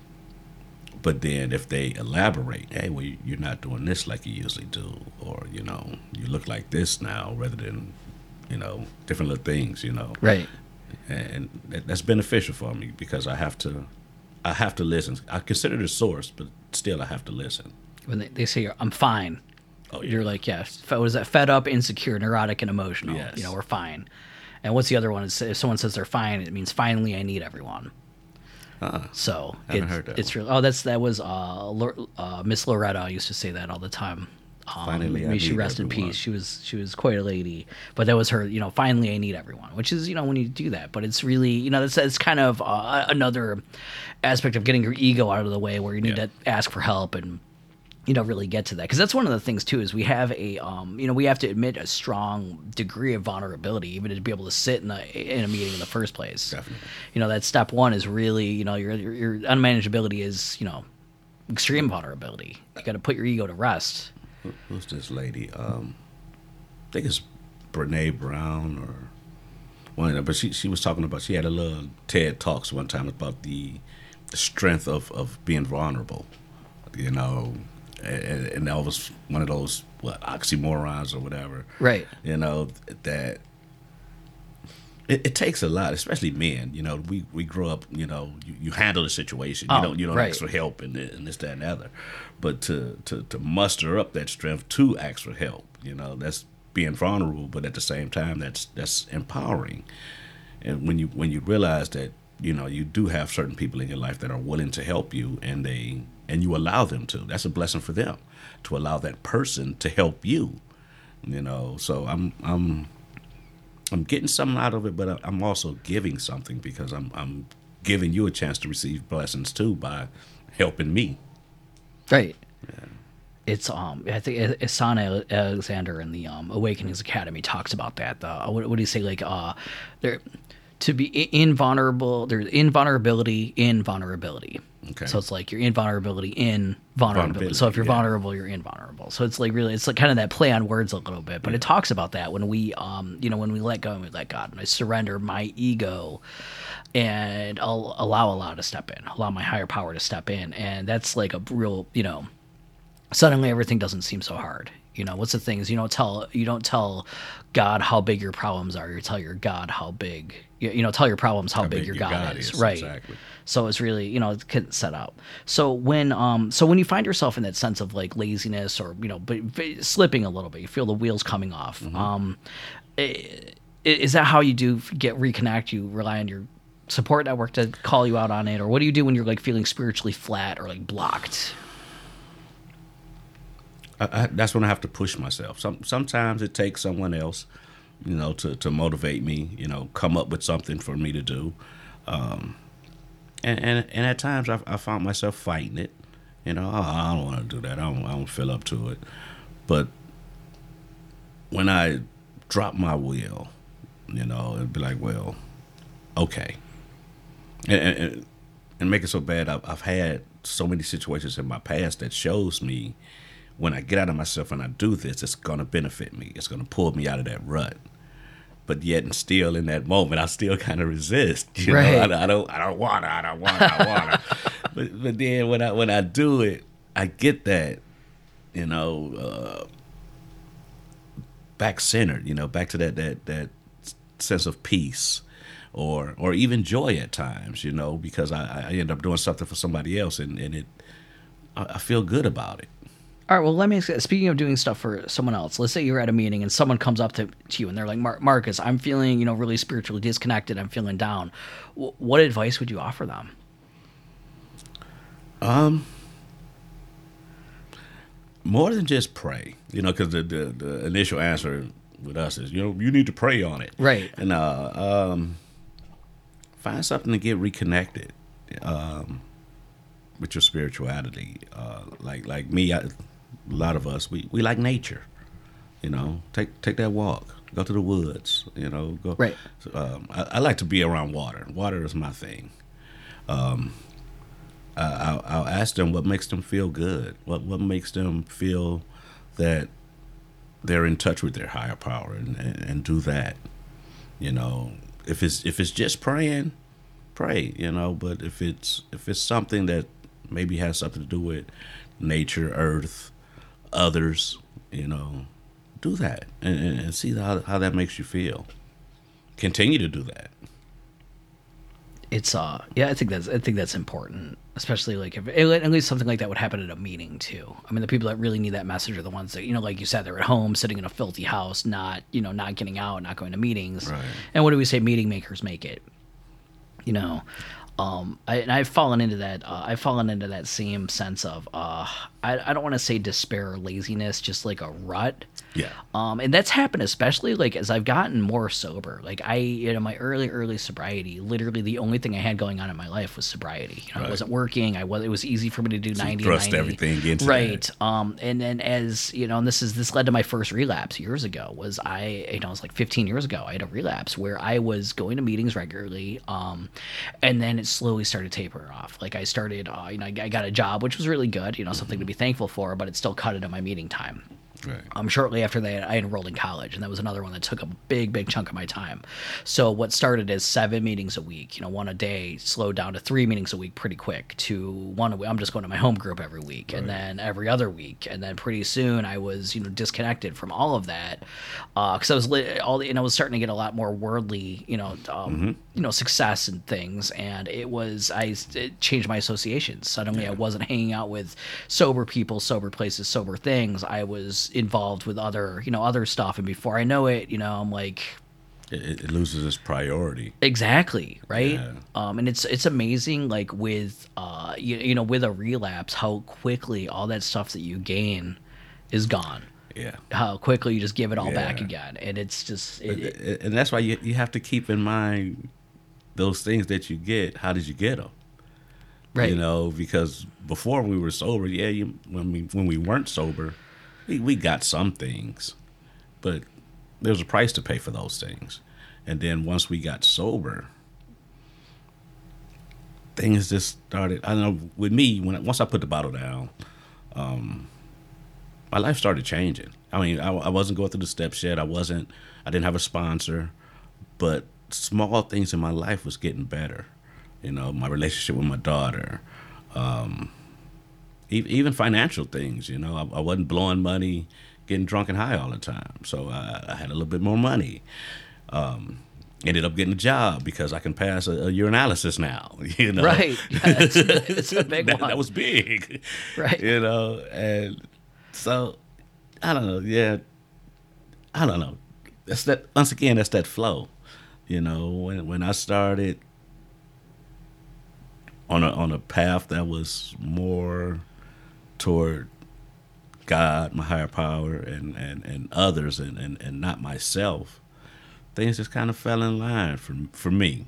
But then if they elaborate, hey, well, you're not doing this like you usually do. Or, you know, you look like this now rather than, you know, different little things, you know. Right. And that's beneficial for me because I have to, I have to listen. I consider the source, but still I have to listen. When they, they say, I'm fine, oh, yeah. You're like, yeah, what was that? Fed up, insecure, neurotic, and emotional. Yes. You know, we're fine. And what's the other one? It's, if someone says they're fine, it means finally I need everyone. Uh-uh. So I haven't it's, heard that it's really, oh, that's, that was, uh, Lor- uh, Miss Loretta used to say that all the time. Um, finally, I may she need rest everyone. in peace. She was she was quite a lady, but that was her. You know, finally, I need everyone, which is you know when you do that. But it's really you know that's it's kind of uh, another aspect of getting your ego out of the way, where you need Yeah. to ask for help and you know really get to that because that's one of the things too is we have a um you know we have to admit a strong degree of vulnerability even to be able to sit in a in a meeting in the first place. Definitely. You know that step one is really you know your your, your unmanageability is you know extreme vulnerability. You got to put your ego to rest. Who's this lady? Um, I think it's Brene Brown or one of them. But she she was talking about she had a little TED Talks one time about the, the strength of, of being vulnerable. You know, and, and that was one of those what oxymorons or whatever. Right. You know that. It, it takes a lot, especially men. You know, we, we grow up. You know, you, you handle the situation. You Oh, don't you don't right. ask for help and, this- and this that and the other. But to, to to muster up that strength to ask for help, you know, that's being vulnerable. But at the same time, that's that's empowering. And when you when you realize that you know you do have certain people in your life that are willing to help you, and they and you allow them to, that's a blessing for them to allow that person to help you. You know, so I'm I'm. I'm getting something out of it, but I'm also giving something because I'm I'm giving you a chance to receive blessings too by helping me. Right. Yeah. It's um I think Asana Alexander in the um Awakenings Academy talks about that. The, what, what do you say like uh there to be invulnerable there's invulnerability in vulnerability. Okay. So it's like you're invulnerability in vulnerability. Vulnerability, So if you're yeah. vulnerable, you're invulnerable. So it's like really, it's like kind of that play on words a little bit, but Yeah. it talks about that when we, um, you know, when we let go and we let God and I surrender my ego and I'll allow Allah to step in, allow my higher power to step in. And that's like a real, you know, suddenly everything doesn't seem so hard. You know, what's the thing is you don't tell, you don't tell God how big your problems are. You tell your God how big, you, you know, tell your problems how, How big, big your your God, God is. is, Right. exactly. So it's really, you know, it's set up. So when, um, so when you find yourself in that sense of like laziness or, you know, but, but slipping a little bit, you feel the wheels coming off. Mm-hmm. Um, i- is that how you do get reconnect? You rely on your support network to call you out on it, or what do you do when you're like feeling spiritually flat or like blocked? I, I, that's when I have to push myself. Some sometimes it takes someone else, you know, to, to motivate me. You know, come up with something for me to do, um, and, and and at times I, I found myself fighting it. You know, oh, I don't want to do that. I don't I don't feel up to it. But when I drop my wheel, you know, it'd be like, well, okay, and and, and make it so bad. I've, I've had so many situations in my past that shows me when I get out of myself and I do this, it's gonna benefit me. It's gonna pull me out of that rut. But yet, and still in that moment, I still kind of resist. You right. know, I, I don't, I don't wanna, I don't wanna, I wanna. but but then when I when I do it, I get that, you know, uh, back centered. You know, back to that that that sense of peace, or or even joy at times. You know, because I, I end up doing something for somebody else, and and it, I, I feel good about it. All right, well, let me ask you, speaking of doing stuff for someone else, let's say you're at a meeting and someone comes up to, to you and they're like, Mar- Marcus, I'm feeling, you know, really spiritually disconnected. I'm feeling down. W- what advice would you offer them? Um, more than just pray, you know, because the, the, the initial answer with us is, you know, you need to pray on it. Right. And uh, um, find something to get reconnected um, with your spirituality. Uh, like like me, I, a lot of us, we, we like nature, you know, take take that walk, go to the woods, you know, go. Right. Um, I, I like to be around water. Water is my thing. Um, I, I'll, I'll ask them what makes them feel good, what what makes them feel that they're in touch with their higher power, and, and, and do that. You know, if it's if it's just praying, pray. You know, but if it's if it's something that maybe has something to do with nature, earth, others, you know, do that and, and, and see how how that makes you feel. Continue to do that. It's uh yeah, I think that's I think that's important, especially like if at least something like that would happen at a meeting too. I mean, the people that really need that message are the ones that, you know, like you said, they're at home sitting in a filthy house, not, you know, not getting out, not going to meetings. Right. And what do we say? Meeting makers make it. You know, um, I, and I've fallen into that. Uh, I've fallen into that same sense of uh, I, I don't want to say despair or laziness, just like a rut. Yeah. Um, and that's happened especially like as I've gotten more sober. Like I, you know, my early, early sobriety, literally the only thing I had going on in my life was sobriety. You know, Right. I wasn't working. I was, it was easy for me to do So ninety, thrust ninety. everything into right. that. Um, and then as, you know, and this is, this led to my first relapse years ago was I, you know, it was like fifteen years ago, I had a relapse where I was going to meetings regularly. Um, and then it slowly started tapering off. Like I started, uh, you know, I, I got a job, which was really good, you know, something to be thankful for, but it still cut into my meeting time. Right. Um, shortly after that, I enrolled in college, and that was another one that took a big, big chunk of my time. So what started as seven meetings a week, you know, one a day, slowed down to three meetings a week pretty quick to one a week. I'm just going to my home group every week, Right. and then every other week, and then pretty soon I was, you know, disconnected from all of that because I was li- all, and I was starting to get a lot more worldly, you know, um, Mm-hmm. you know, success and things, and it was I it changed my associations. Suddenly, Yeah. I wasn't hanging out with sober people, sober places, sober things. I was involved with other, you know, other stuff, and before I know it, you know, I'm like, It, it loses its priority. exactly, right? Yeah. Um, and it's it's amazing, like with uh, you, you know, with a relapse, how quickly all that stuff that you gain is gone. Yeah. How quickly you just give it all back Yeah. again, and it's just it, it, And that's why you you have to keep in mind those things that you get. How did you get them? right. You know, because before we were sober, yeah, you, when we when we weren't sober, we, we got some things, but there was a price to pay for those things. And then once we got sober, things just started. I don't know. With me, when I, once I put the bottle down, um, my life started changing. I mean, I, I wasn't going through the steps yet. I wasn't. I didn't have a sponsor, but small things in my life was getting better. You know, my relationship with my daughter, um, e- even financial things. You know, I, I wasn't blowing money, getting drunk and high all the time. So I, I had a little bit more money. Um, ended up getting a job because I can pass a, a urinalysis now. You know, Right. Yeah, it's, it's a big that, one. that was big. Right. You know, and so I don't know. Yeah, I don't know. That's that. Once again, that's that flow. You know, when when I started on a on a path that was more toward God, my higher power, and and, and others, and, and, and not myself, things just kind of fell in line for for me.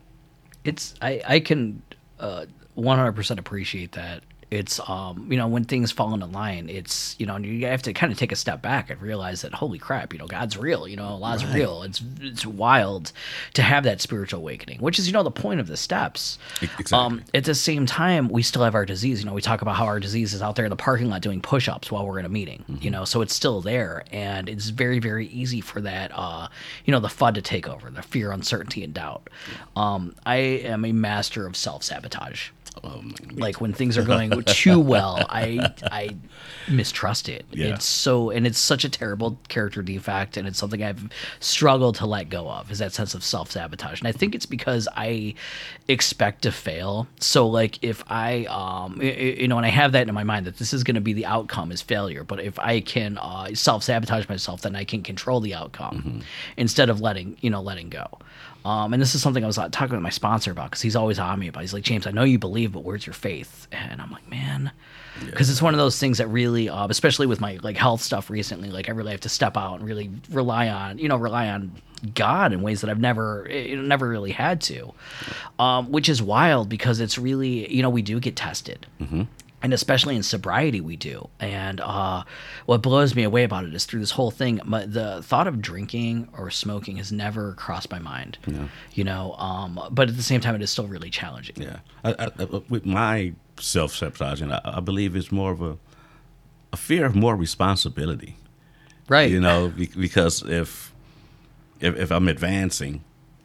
It's I I can uh, one hundred percent appreciate that. It's um you know, when things fall into line, it's, you know, you have to kind of take a step back and realize that, holy crap, you know, God's real, you know, Allah's Right. real. It's it's wild to have that spiritual awakening, which is, you know, the point of the steps. E- exactly. Um, at the same time, we still have our disease. You know, we talk about how our disease is out there in the parking lot doing push-ups while we're in a meeting. You know, so it's still there, and it's very, very easy for that, uh, you know, the F U D to take over, the fear, uncertainty, and doubt. Um, I am a master of self-sabotage. Um, Like when things are going too well, I I mistrust it. Yeah. It's so, and it's such a terrible character defect, and it's something I've struggled to let go of, is that sense of self sabotage. And I think it's because I expect to fail. So like if I um y- y- you know, and I have that in my mind that this is going to be the outcome is failure, but if I can uh, self sabotage myself, then I can control the outcome instead of letting you know letting go. Um, and this is something I was uh, talking with my sponsor about, because he's always on me about. He's like, James, I know you believe, but where's your faith? And I'm like, man, because it's one of those things that really, uh, especially with my like health stuff recently, like I really have to step out and really rely on, you know, rely on God in ways that I've never, eh, never really had to, um, which is wild because it's really, you know, we do get tested. And especially in sobriety, we do. And uh, what blows me away about it is through this whole thing, my, the thought of drinking or smoking has never crossed my mind. Yeah. You know, um, but at the same time, it is still really challenging. Yeah, I, I, I- with my self sabotaging, I, I believe it's more of a a fear of more responsibility. Right. You know, be- because if if, if I'm advancing,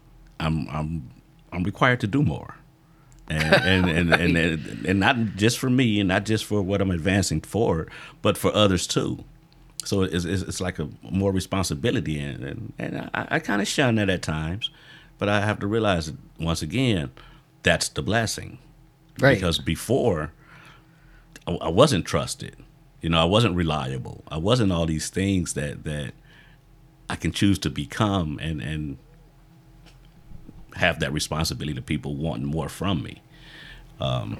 I'm I'm I'm required to do more, and and, and, and, and and not just for me, and not just for what I'm advancing for, but for others too. So it's it's, it's like a more responsibility, and and, and I, I kind of shun that at times, but I have to realize that once again, that's the blessing. Right. Because before, I, I wasn't trusted. You know, I wasn't reliable. I wasn't all these things that that I can choose to become, and and have that responsibility to people wanting more from me. Um,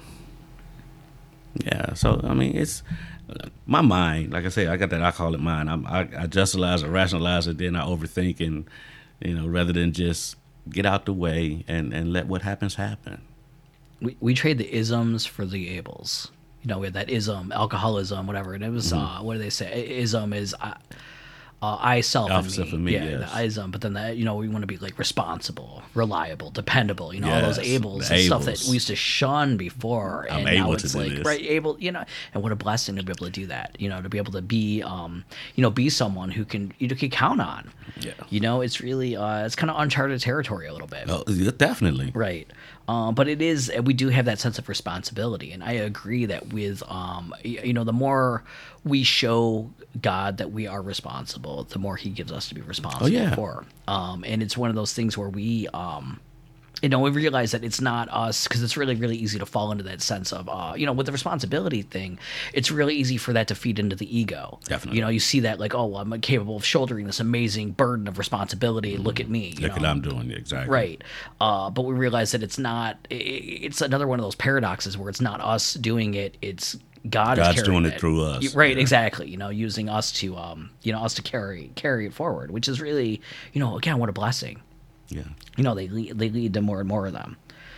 yeah. So I mean, it's my mind. Like I say, I got that alcoholic mind. I'm, I I justifize it, rationalize it, then I overthink, and you know, rather than just get out the way and and let what happens happen. We, we trade the isms for the ables. You know, we had that ism, alcoholism, whatever. And it was, uh, what do they say? Ism is uh, uh, I, self, and Self me. and me, yeah, yes. the ism. But then, that, you know, we want to be like responsible, reliable, dependable, you know, all those Yes, ables the and stuff that ables. we used to shun before. I'm and able now to it's do like, this. right, able, you know, and what a blessing to be able to do that, you know, to be able to be, um, you know, be someone who can, you know, can count on. Yeah. You know, it's really, uh, it's kind of uncharted territory a little bit. Oh, yeah, definitely. Right. Um, but it is, we do have that sense of responsibility. And I agree that with, um, y- you know, the more we show God that we are responsible, the more he gives us to be responsible yeah. for. Um, and it's one of those things where we, um, you know, we realize that it's not us, because it's really, really easy to fall into that sense of, uh, you know, with the responsibility thing, it's really easy for that to feed into the ego. Definitely. You know, you see that like, oh, well, I'm capable of shouldering this amazing burden of responsibility. Look at me. You Look what know? I'm doing. Exactly. Right. Uh, but we realize that it's not, i- it's another one of those paradoxes where it's not us doing it, it's God is God's carrying doing it through us. Y- Right, Yeah. exactly. You know, using us to, um, you know, us to carry carry it forward, which is really, you know, again, what a blessing. Yeah. You know, they lead, they lead to more and more of them.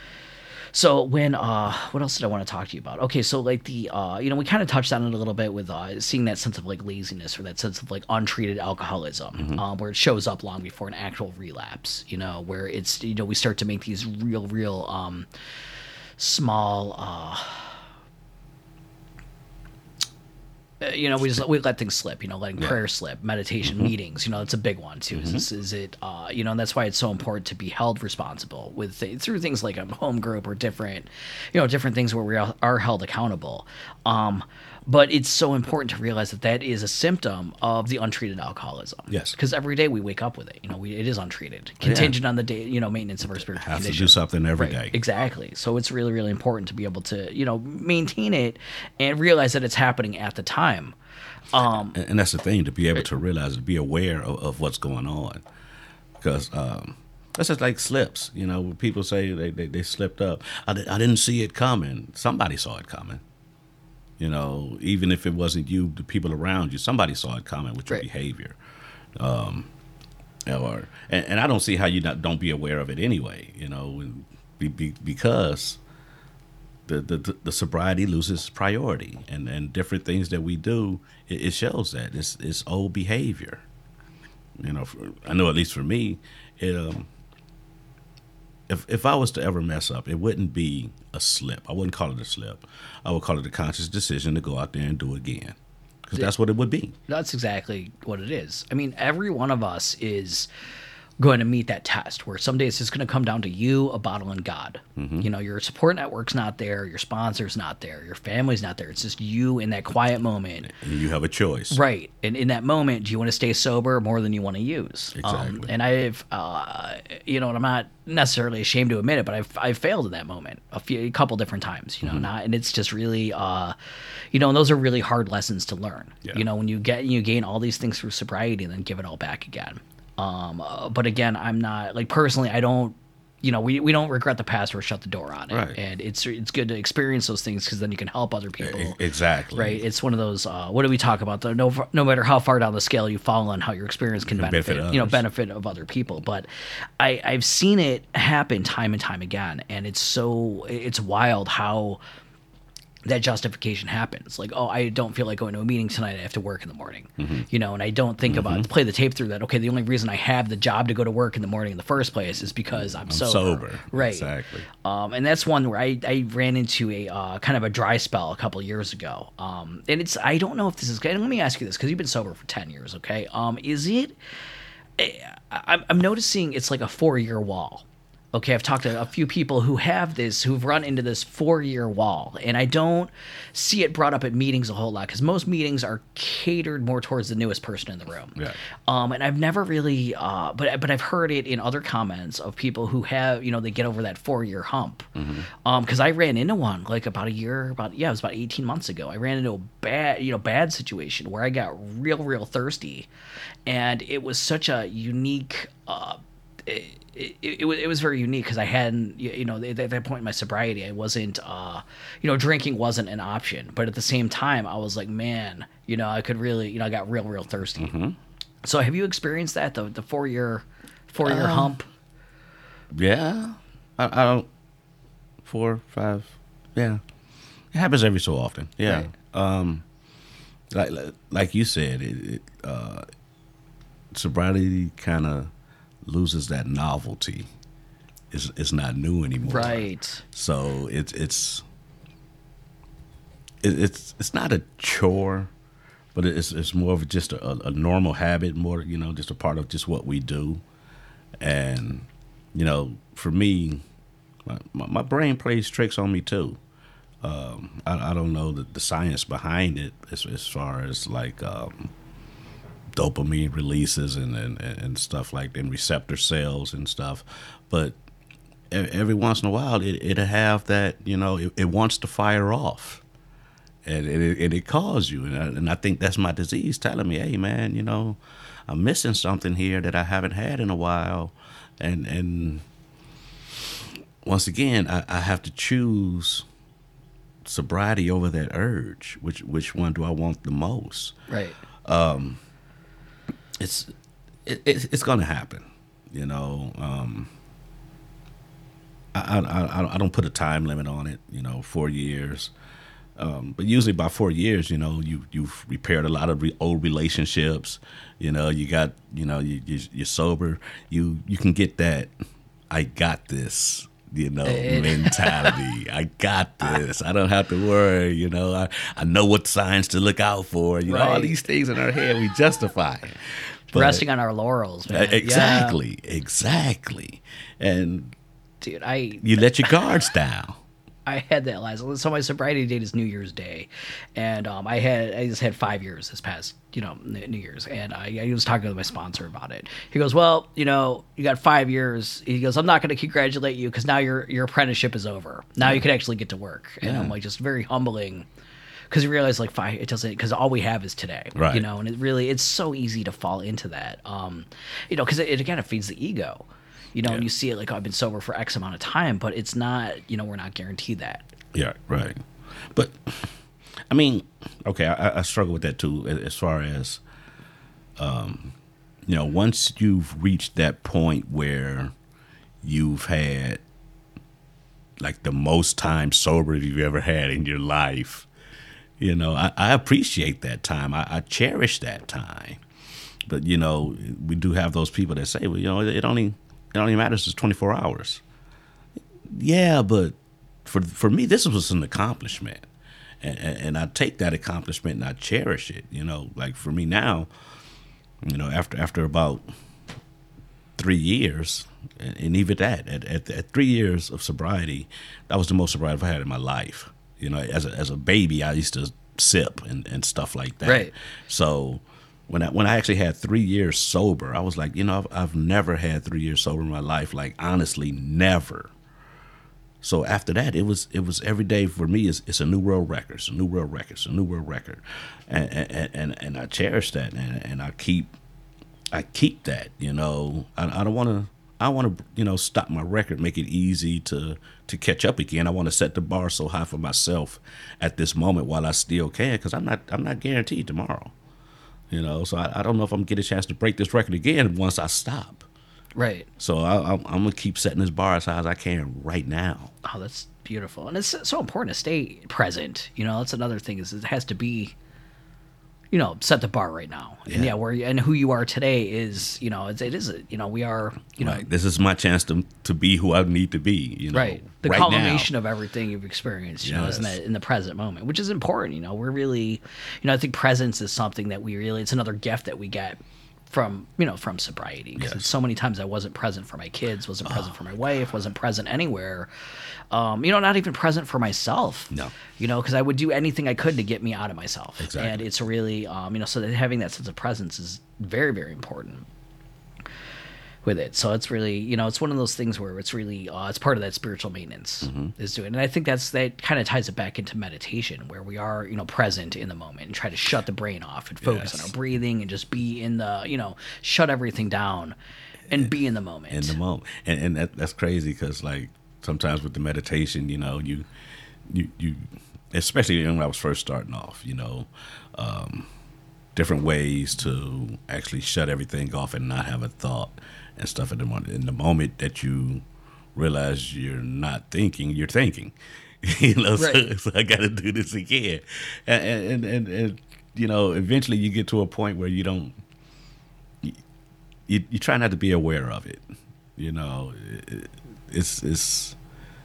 So when, uh, what else did I want to talk to you about? Okay, so like the, uh, you know, we kind of touched on it a little bit with uh, seeing that sense of like laziness or that sense of like untreated alcoholism, um, where it shows up long before an actual relapse. You know, where it's, you know, we start to make these real, real um, small. Uh, Uh, you know, we just we let things slip. You know, letting Yeah. prayer slip, meditation, meetings. You know, that's a big one too. Is, this, is it? Uh, you know, and that's why it's so important to be held responsible with th- through things like a home group or different, you know, different things where we are, are held accountable. Um, but it's so important to realize that that is a symptom of the untreated alcoholism. Yes. because every day we wake up with it. You know, we, it is untreated, contingent on the day. You know, maintenance of our spiritual Have to condition. do something every day. Right, exactly. So it's really, really important to be able to, you know, maintain it and realize that it's happening at the time. Um, And, and that's the thing, to be able to realize, to be aware of, of what's going on. Because um, that's just like slips. You know, when people say they, they, they slipped up. I, di- I didn't see it coming. Somebody saw it coming. You know, even if it wasn't you, the people around you, somebody saw it coming with your Right. behavior. Um, or and, and I don't see how you not, don't be aware of it anyway. You know, and be, be, because the, the the sobriety loses priority, and, and different things that we do, it, it shows that it's it's old behavior. You know, for, I know at least for me, it, um, if if I was to ever mess up, it wouldn't be a slip. I wouldn't call it a slip. I would call it a conscious decision to go out there and do it again, because that's what it would be. That's exactly what it is. I mean, every one of us is going to meet that test where someday it's just going to come down to you, a bottle, and God. Mm-hmm. You know, your support network's not there, your sponsor's not there, your family's not there. It's just you in that quiet moment. And you have a choice. Right. And in that moment, do you want to stay sober more than you want to use? Um, Exactly. and I've, uh, you know, and I'm not necessarily ashamed to admit it, but I've, I've failed in that moment a few, a couple different times, you know, Mm-hmm. not, and it's just really, uh, you know, and those are really hard lessons to learn. Yeah. You know, when you get, you gain all these things through sobriety and then give it all back again. Um, uh, but again, I'm not, like, personally, I don't, you know, we, we don't regret the past or shut the door on it. Right. And it's it's good to experience those things because then you can help other people. E- Exactly. Right. It's one of those, uh, what do we talk about? The, no, no matter how far down the scale you fall on how your experience can Can benefit, benefit you know, others. benefit of other people. But I, I've seen it happen time and time again. And it's so, it's wild how that justification happens. Like, oh, I don't feel like going to a meeting tonight. I have to work in the morning, Mm-hmm. you know, and I don't think about play the tape through that. Okay, the only reason I have the job to go to work in the morning in the first place is because I'm, I'm sober. sober. Right. Exactly. Um, and that's one where I, I ran into a uh, kind of a dry spell a couple of years ago. Um, and it's, I don't know if this is good. Let me ask you this, because you've been sober for ten years, okay? Um, is it, I, I'm noticing it's like a four year wall. Okay, I've talked to a few people who have this, who've run into this four-year wall, and I don't see it brought up at meetings a whole lot because most meetings are catered more towards the newest person in the room. Right. Um, and I've never really, uh, but but I've heard it in other comments of people who have, you know, they get over that four-year hump. Mm-hmm. Um, because I ran into one like about a year, about yeah, it was about eighteen months ago. I ran into a bad, you know, bad situation where I got real, real thirsty, and it was such a unique. Uh, It, it, it, was, it was very unique because I hadn't, you you know, at that point in my sobriety, I wasn't, uh, you know, drinking wasn't an option. But at the same time, I was like, man, you know, I could really, you know, I got real, real thirsty. Mm-hmm. So have you experienced that, the, the four year, four year Um, hump? Yeah. I, I don't. Four, five. Yeah. It happens every so often. Yeah. Right. Um, like like you said, it, it uh, sobriety kind of loses that novelty. It's it's not new anymore. Right. So it's it's it, it's it's not a chore, but it's it's more of just a, a normal habit, more you know, just a part of just what we do. And you know, for me, my, my, my brain plays tricks on me too. Um, I, I don't know the, the science behind it as, as far as like um, dopamine releases and, and, and stuff like that, and receptor cells and stuff. But e- every once in a while, it, it'll have that, you know, it, it wants to fire off. And it, and it calls you. And I, and I think that's my disease telling me, hey, man, you know, I'm missing something here that I haven't had in a while. And and once again, I, I have to choose sobriety over that urge. Which which one do I want the most? Right. It's it, it, it's going to happen, you know. Um, I, I I I don't put a time limit on it, you know, four years. Um, but usually by four years, you know, you you've repaired a lot of re- old relationships. You know, you got, you know, you, you you're sober. You you can get that. I got this. You know, mentality. I got this. I don't have to worry. You know, I, I know what signs to look out for. You know, all Right. these things in our head we justify. But- Resting on our laurels, man. Uh, exactly, exactly. And Yeah. Dude, I you let your guards down. I had that last. So my sobriety date is New Year's Day, and um, I had I just had five years this past, you know, New Year's, and I, I was talking with my sponsor about it. He goes, "Well, you know, you got five years." He goes, "I'm not going to congratulate you because now your your apprenticeship is over. Now you can actually get to work." And Yeah. I'm like, just very humbling. Because you realize, like, five, it doesn't, because all we have is today, Right. you know, and it really, it's so easy to fall into that, um, you know, because it, it again, it feeds the ego, you know, Yeah. and you see it like, oh, I've been sober for X amount of time, but it's not, you know, we're not guaranteed that. Yeah, right. But I mean, okay, I, I struggle with that too, as far as, um, you know, once you've reached that point where you've had like the most time sober you've ever had in your life, you know, I, I appreciate that time. I, I cherish that time. But, you know, we do have those people that say, well, you know, it only it only matters is twenty-four hours. Yeah, but for for me, this was an accomplishment. And, and I take that accomplishment and I cherish it. You know, like for me now, you know, after after about three years, and, and even that, at, at, at three years of sobriety, that was the most sobriety I've had in my life. You know, as a, as a baby, I used to sip and, and stuff like that. Right. So when I when I actually had three years sober, I was like, you know, I've, I've never had three years sober in my life. Like, honestly, never. So after that, it was it was every day for me. It's, it's a new world record. It's a new world record. It's a new world record, and and and, and I cherish that, and, and I keep I keep that. You know, I, I don't want to. I want to, you know, stop my record, make it easy to to catch up again. I want to set the bar so high for myself at this moment while I still can, because I'm not I'm not guaranteed tomorrow. You know, so I, I don't know if I'm gonna get a chance to break this record again once I stop. Right. So I, I'm, I'm gonna keep setting this bar as high as I can right now. Oh, that's beautiful, and it's so important to stay present. You know, that's another thing is it has to be, you know, set the bar right now. Yeah. And yeah, where and who you are today is, you know, it's, it is, you know, we are, you know, right. This is my chance to to be who I need to be. You know, right. The right culmination now. of everything you've experienced, you yes. know, is in the in the present moment, which is important. You know, we're really, you know, I think presence is something that we really, it's another gift that we get from, you know, from sobriety. Because yes. so many times I wasn't present for my kids, wasn't present oh. for my wife, wasn't present anywhere. Um, you know, not even present for myself. No. You know, because I would do anything I could to get me out of myself. Exactly. And it's really, um, you know, so that having that sense of presence is very, very important with it. So it's really, you know, it's one of those things where it's really, uh, it's part of that spiritual maintenance mm-hmm. is doing. And I think that's, that kind of ties it back into meditation, where we are, you know, present in the moment and try to shut the brain off and focus yes. on our breathing and just be in the, you know, shut everything down and be in the moment. In the moment. And, and that, that's crazy because, like, sometimes with the meditation, you know, you, you, you, especially when I was first starting off, you know, um, different ways to actually shut everything off and not have a thought and stuff in the moment. In the moment that you realize you're not thinking, you're thinking. you know, right. so, so I got to do this again, and and, and and you know, eventually you get to a point where you don't, you, you, you try not to be aware of it. You know, it, it's it's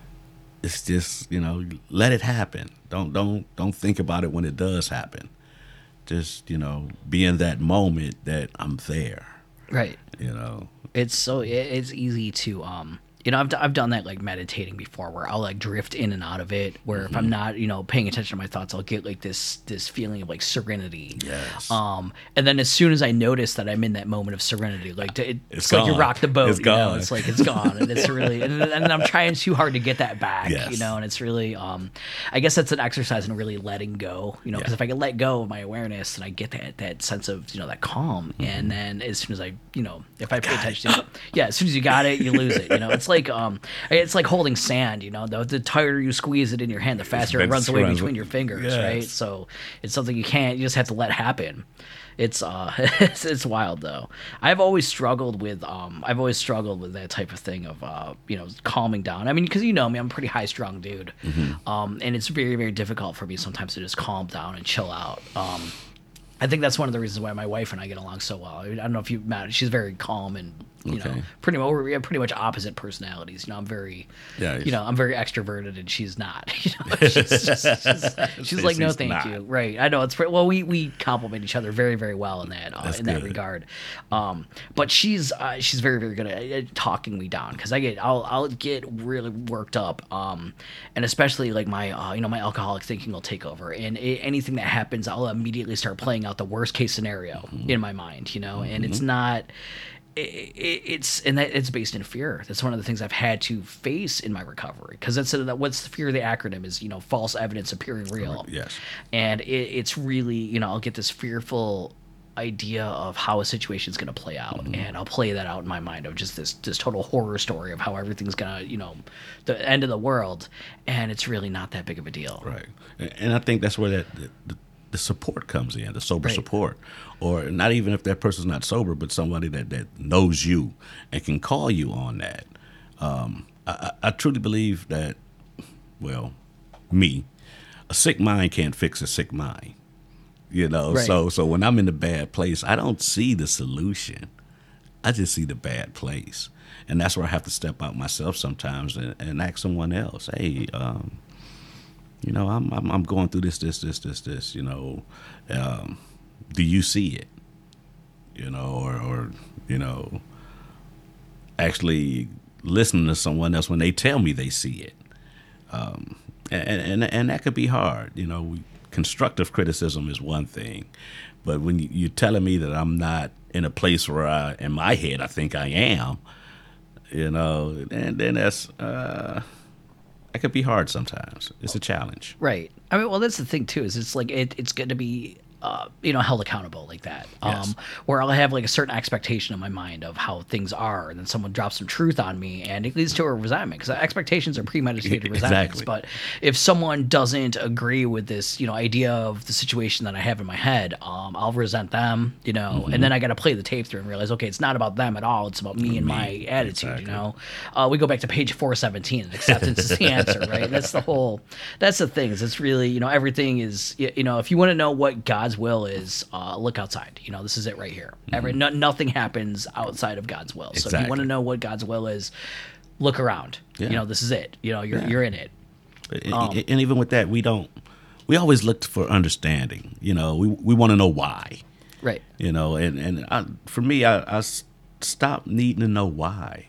it's just, you know, let it happen. Don't don't don't think about it when it does happen. Just, you know, be in that moment that I'm there. Right. You know, it's so it's easy to um you know, I've I've done that, like meditating before, where I'll like drift in and out of it, where mm-hmm. if I'm not, you know, paying attention to my thoughts, I'll get like this this feeling of like serenity. Yes. Um, and then as soon as I notice that I'm in that moment of serenity, like it, it's, it's like you rock the boat. It's you gone. know? It's like it's gone, and it's really, and, and I'm trying too hard to get that back. Yes. You know, and it's really, um, I guess that's an exercise in really letting go. You know, because yeah. if I can let go of my awareness, and I get that that sense of, you know, that calm, mm-hmm. and then as soon as I, you know, if I pay attention to it, yeah, as soon as you got it, you lose it. You know, it's like um. It's like holding sand, you know. The, the tighter you squeeze it in your hand, the faster it runs away runs between your fingers, yes. right? So it's something you can't. You just have to let happen. It's uh, it's, it's wild though. I've always struggled with um, I've always struggled with that type of thing of uh, you know, calming down. I mean, because you know me, I'm a pretty high strung dude, mm-hmm. um, and it's very very difficult for me sometimes to just calm down and chill out. Um, I think that's one of the reasons why my wife and I get along so well. I don't know if you've met. She's very calm and, you okay. know, pretty much we have pretty much opposite personalities. You know, I'm very, yeah, you know, I'm very extroverted and she's not. You know, she's, just, she's, she's like, no, thank not. you. Right? I know it's pretty, well, we we complement each other very very well in that uh, in good. that regard. Um, but she's uh, she's very very good at, at talking me down, because I get I'll I'll get really worked up. Um, and especially like my uh, you know, my alcoholic thinking will take over, and it, anything that happens, I'll immediately start playing out the worst case scenario mm-hmm. in my mind, you know, and mm-hmm. it's not, it, it, it's, and that it's based in fear. That's one of the things I've had to face in my recovery, because that's a, what's the fear, the acronym is, you know, false evidence appearing real. Yes. And it, it's really, you know, I'll get this fearful idea of how a situation is going to play out, Mm-hmm. and I'll play that out in my mind of just this this total horror story of how everything's gonna, you know, the end of the world, and it's really not that big of a deal. Right. And and I think that's where that the, the, the support comes in, the sober Right. support. Or not even if that person's not sober, but somebody that, that knows you and can call you on that. Um, I, I I truly believe that, well, me, a sick mind can't fix a sick mind. You know, Right. so so when I'm in a bad place, I don't see the solution. I just see the bad place. And that's where I have to step out myself sometimes and, and ask someone else, hey, um, you know, I'm, I'm I'm going through this, this, this, this, this, you know, um, do you see it? You know, or, or, you know, actually listening to someone else when they tell me they see it. Um, and, and, and that could be hard. You know, we, constructive criticism is one thing, but when you, you're telling me that I'm not in a place where I, in my head, I think I am, you know, and then that's, uh, that could be hard sometimes. It's a challenge. Right. I mean, well, that's the thing too. Is it's like it, it's going to be, uh, you know, held accountable like that. Yes. Um, where I'll have like a certain expectation in my mind of how things are, and then someone drops some truth on me, and it leads to a resentment because expectations are premeditated resentments. Exactly. But if someone doesn't agree with this, you know, idea of the situation that I have in my head, um, I'll resent them, you know, Mm-hmm. and then I got to play the tape through and realize, okay, it's not about them at all. It's about me and Me, my attitude. exactly. You know, uh, we go back to page four seventeen. And acceptance is the answer, right? And that's the whole. That's the thing. Is it's really, you know, everything is, y- you know, if you want to know what God's will is, uh, look outside. You know, this is it right here. Every no, nothing happens outside of God's will. So if you Exactly. want to know what God's will is, look around. Yeah. You know, this is it. You know, you're Yeah. you're in it. And- Um, and even with that, we don't, we always look for understanding. You know, we, we want to know why. Right. You know, and and I, for me, I, I s- stopped needing to know why.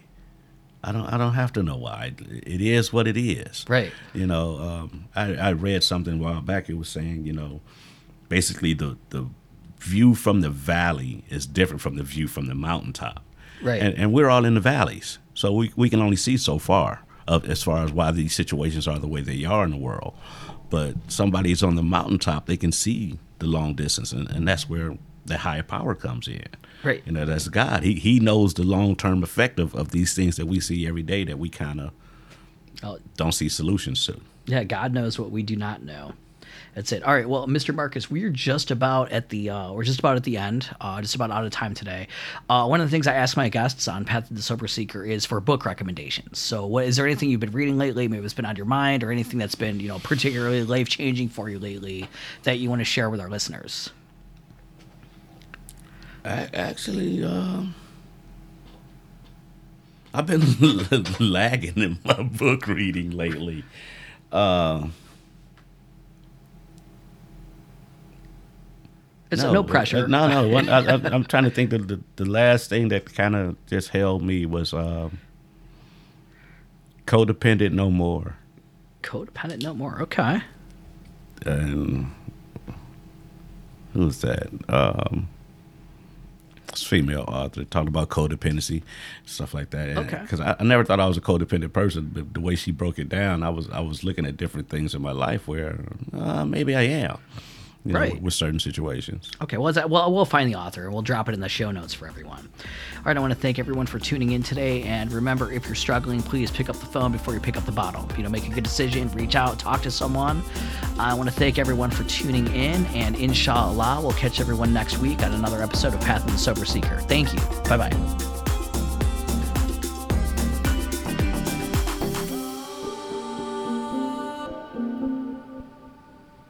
I don't I don't have to know why. It is what it is. Right. You know, um, I, I read something a while back. It was saying, you know, basically the the view from the valley is different from the view from the mountaintop. Right. And, and we're all in the valleys, so we we can only see so far of as far as why these situations are the way they are in the world. But somebody's on the mountaintop, they can see the long distance, and, and that's where the higher power comes in. Right. You know, that's God. He he knows the long term effect of, of these things that we see every day that we kind of Oh, don't see solutions to. yeah, God knows what we do not know. That's it. All right. Well, Mister Marcus, we're just about at the uh, we're just about at the end. Uh, just about out of time today. Uh, one of the things I ask my guests on Path to the Sober Seeker is for book recommendations. So, what is there anything you've been reading lately? Maybe it's been on your mind, or anything that's been, you know, particularly life changing for you lately that you want to share with our listeners? I actually, um, I've been lagging in my book reading lately. Uh, It's no, pressure. uh, No, no. One, I, I, I'm trying to think. That the the last thing that kind of just held me was um, Codependent No More. Codependent no more. Okay. And who's that? Um, it's a female author talking about codependency, stuff like that. Okay. Because I, I never thought I was a codependent person, but the way she broke it down, I was I was looking at different things in my life where uh, maybe I am, you know, Right. with, with certain situations. Okay, well, is that, well, we'll find the author and we'll drop it in the show notes for everyone. All right, I want to thank everyone for tuning in today. And remember, if you're struggling, please pick up the phone before you pick up the bottle. You know, make a good decision, reach out, talk to someone. I want to thank everyone for tuning in. And inshallah, we'll catch everyone next week on another episode of Path of the Sober Seeker. Thank you. Bye bye.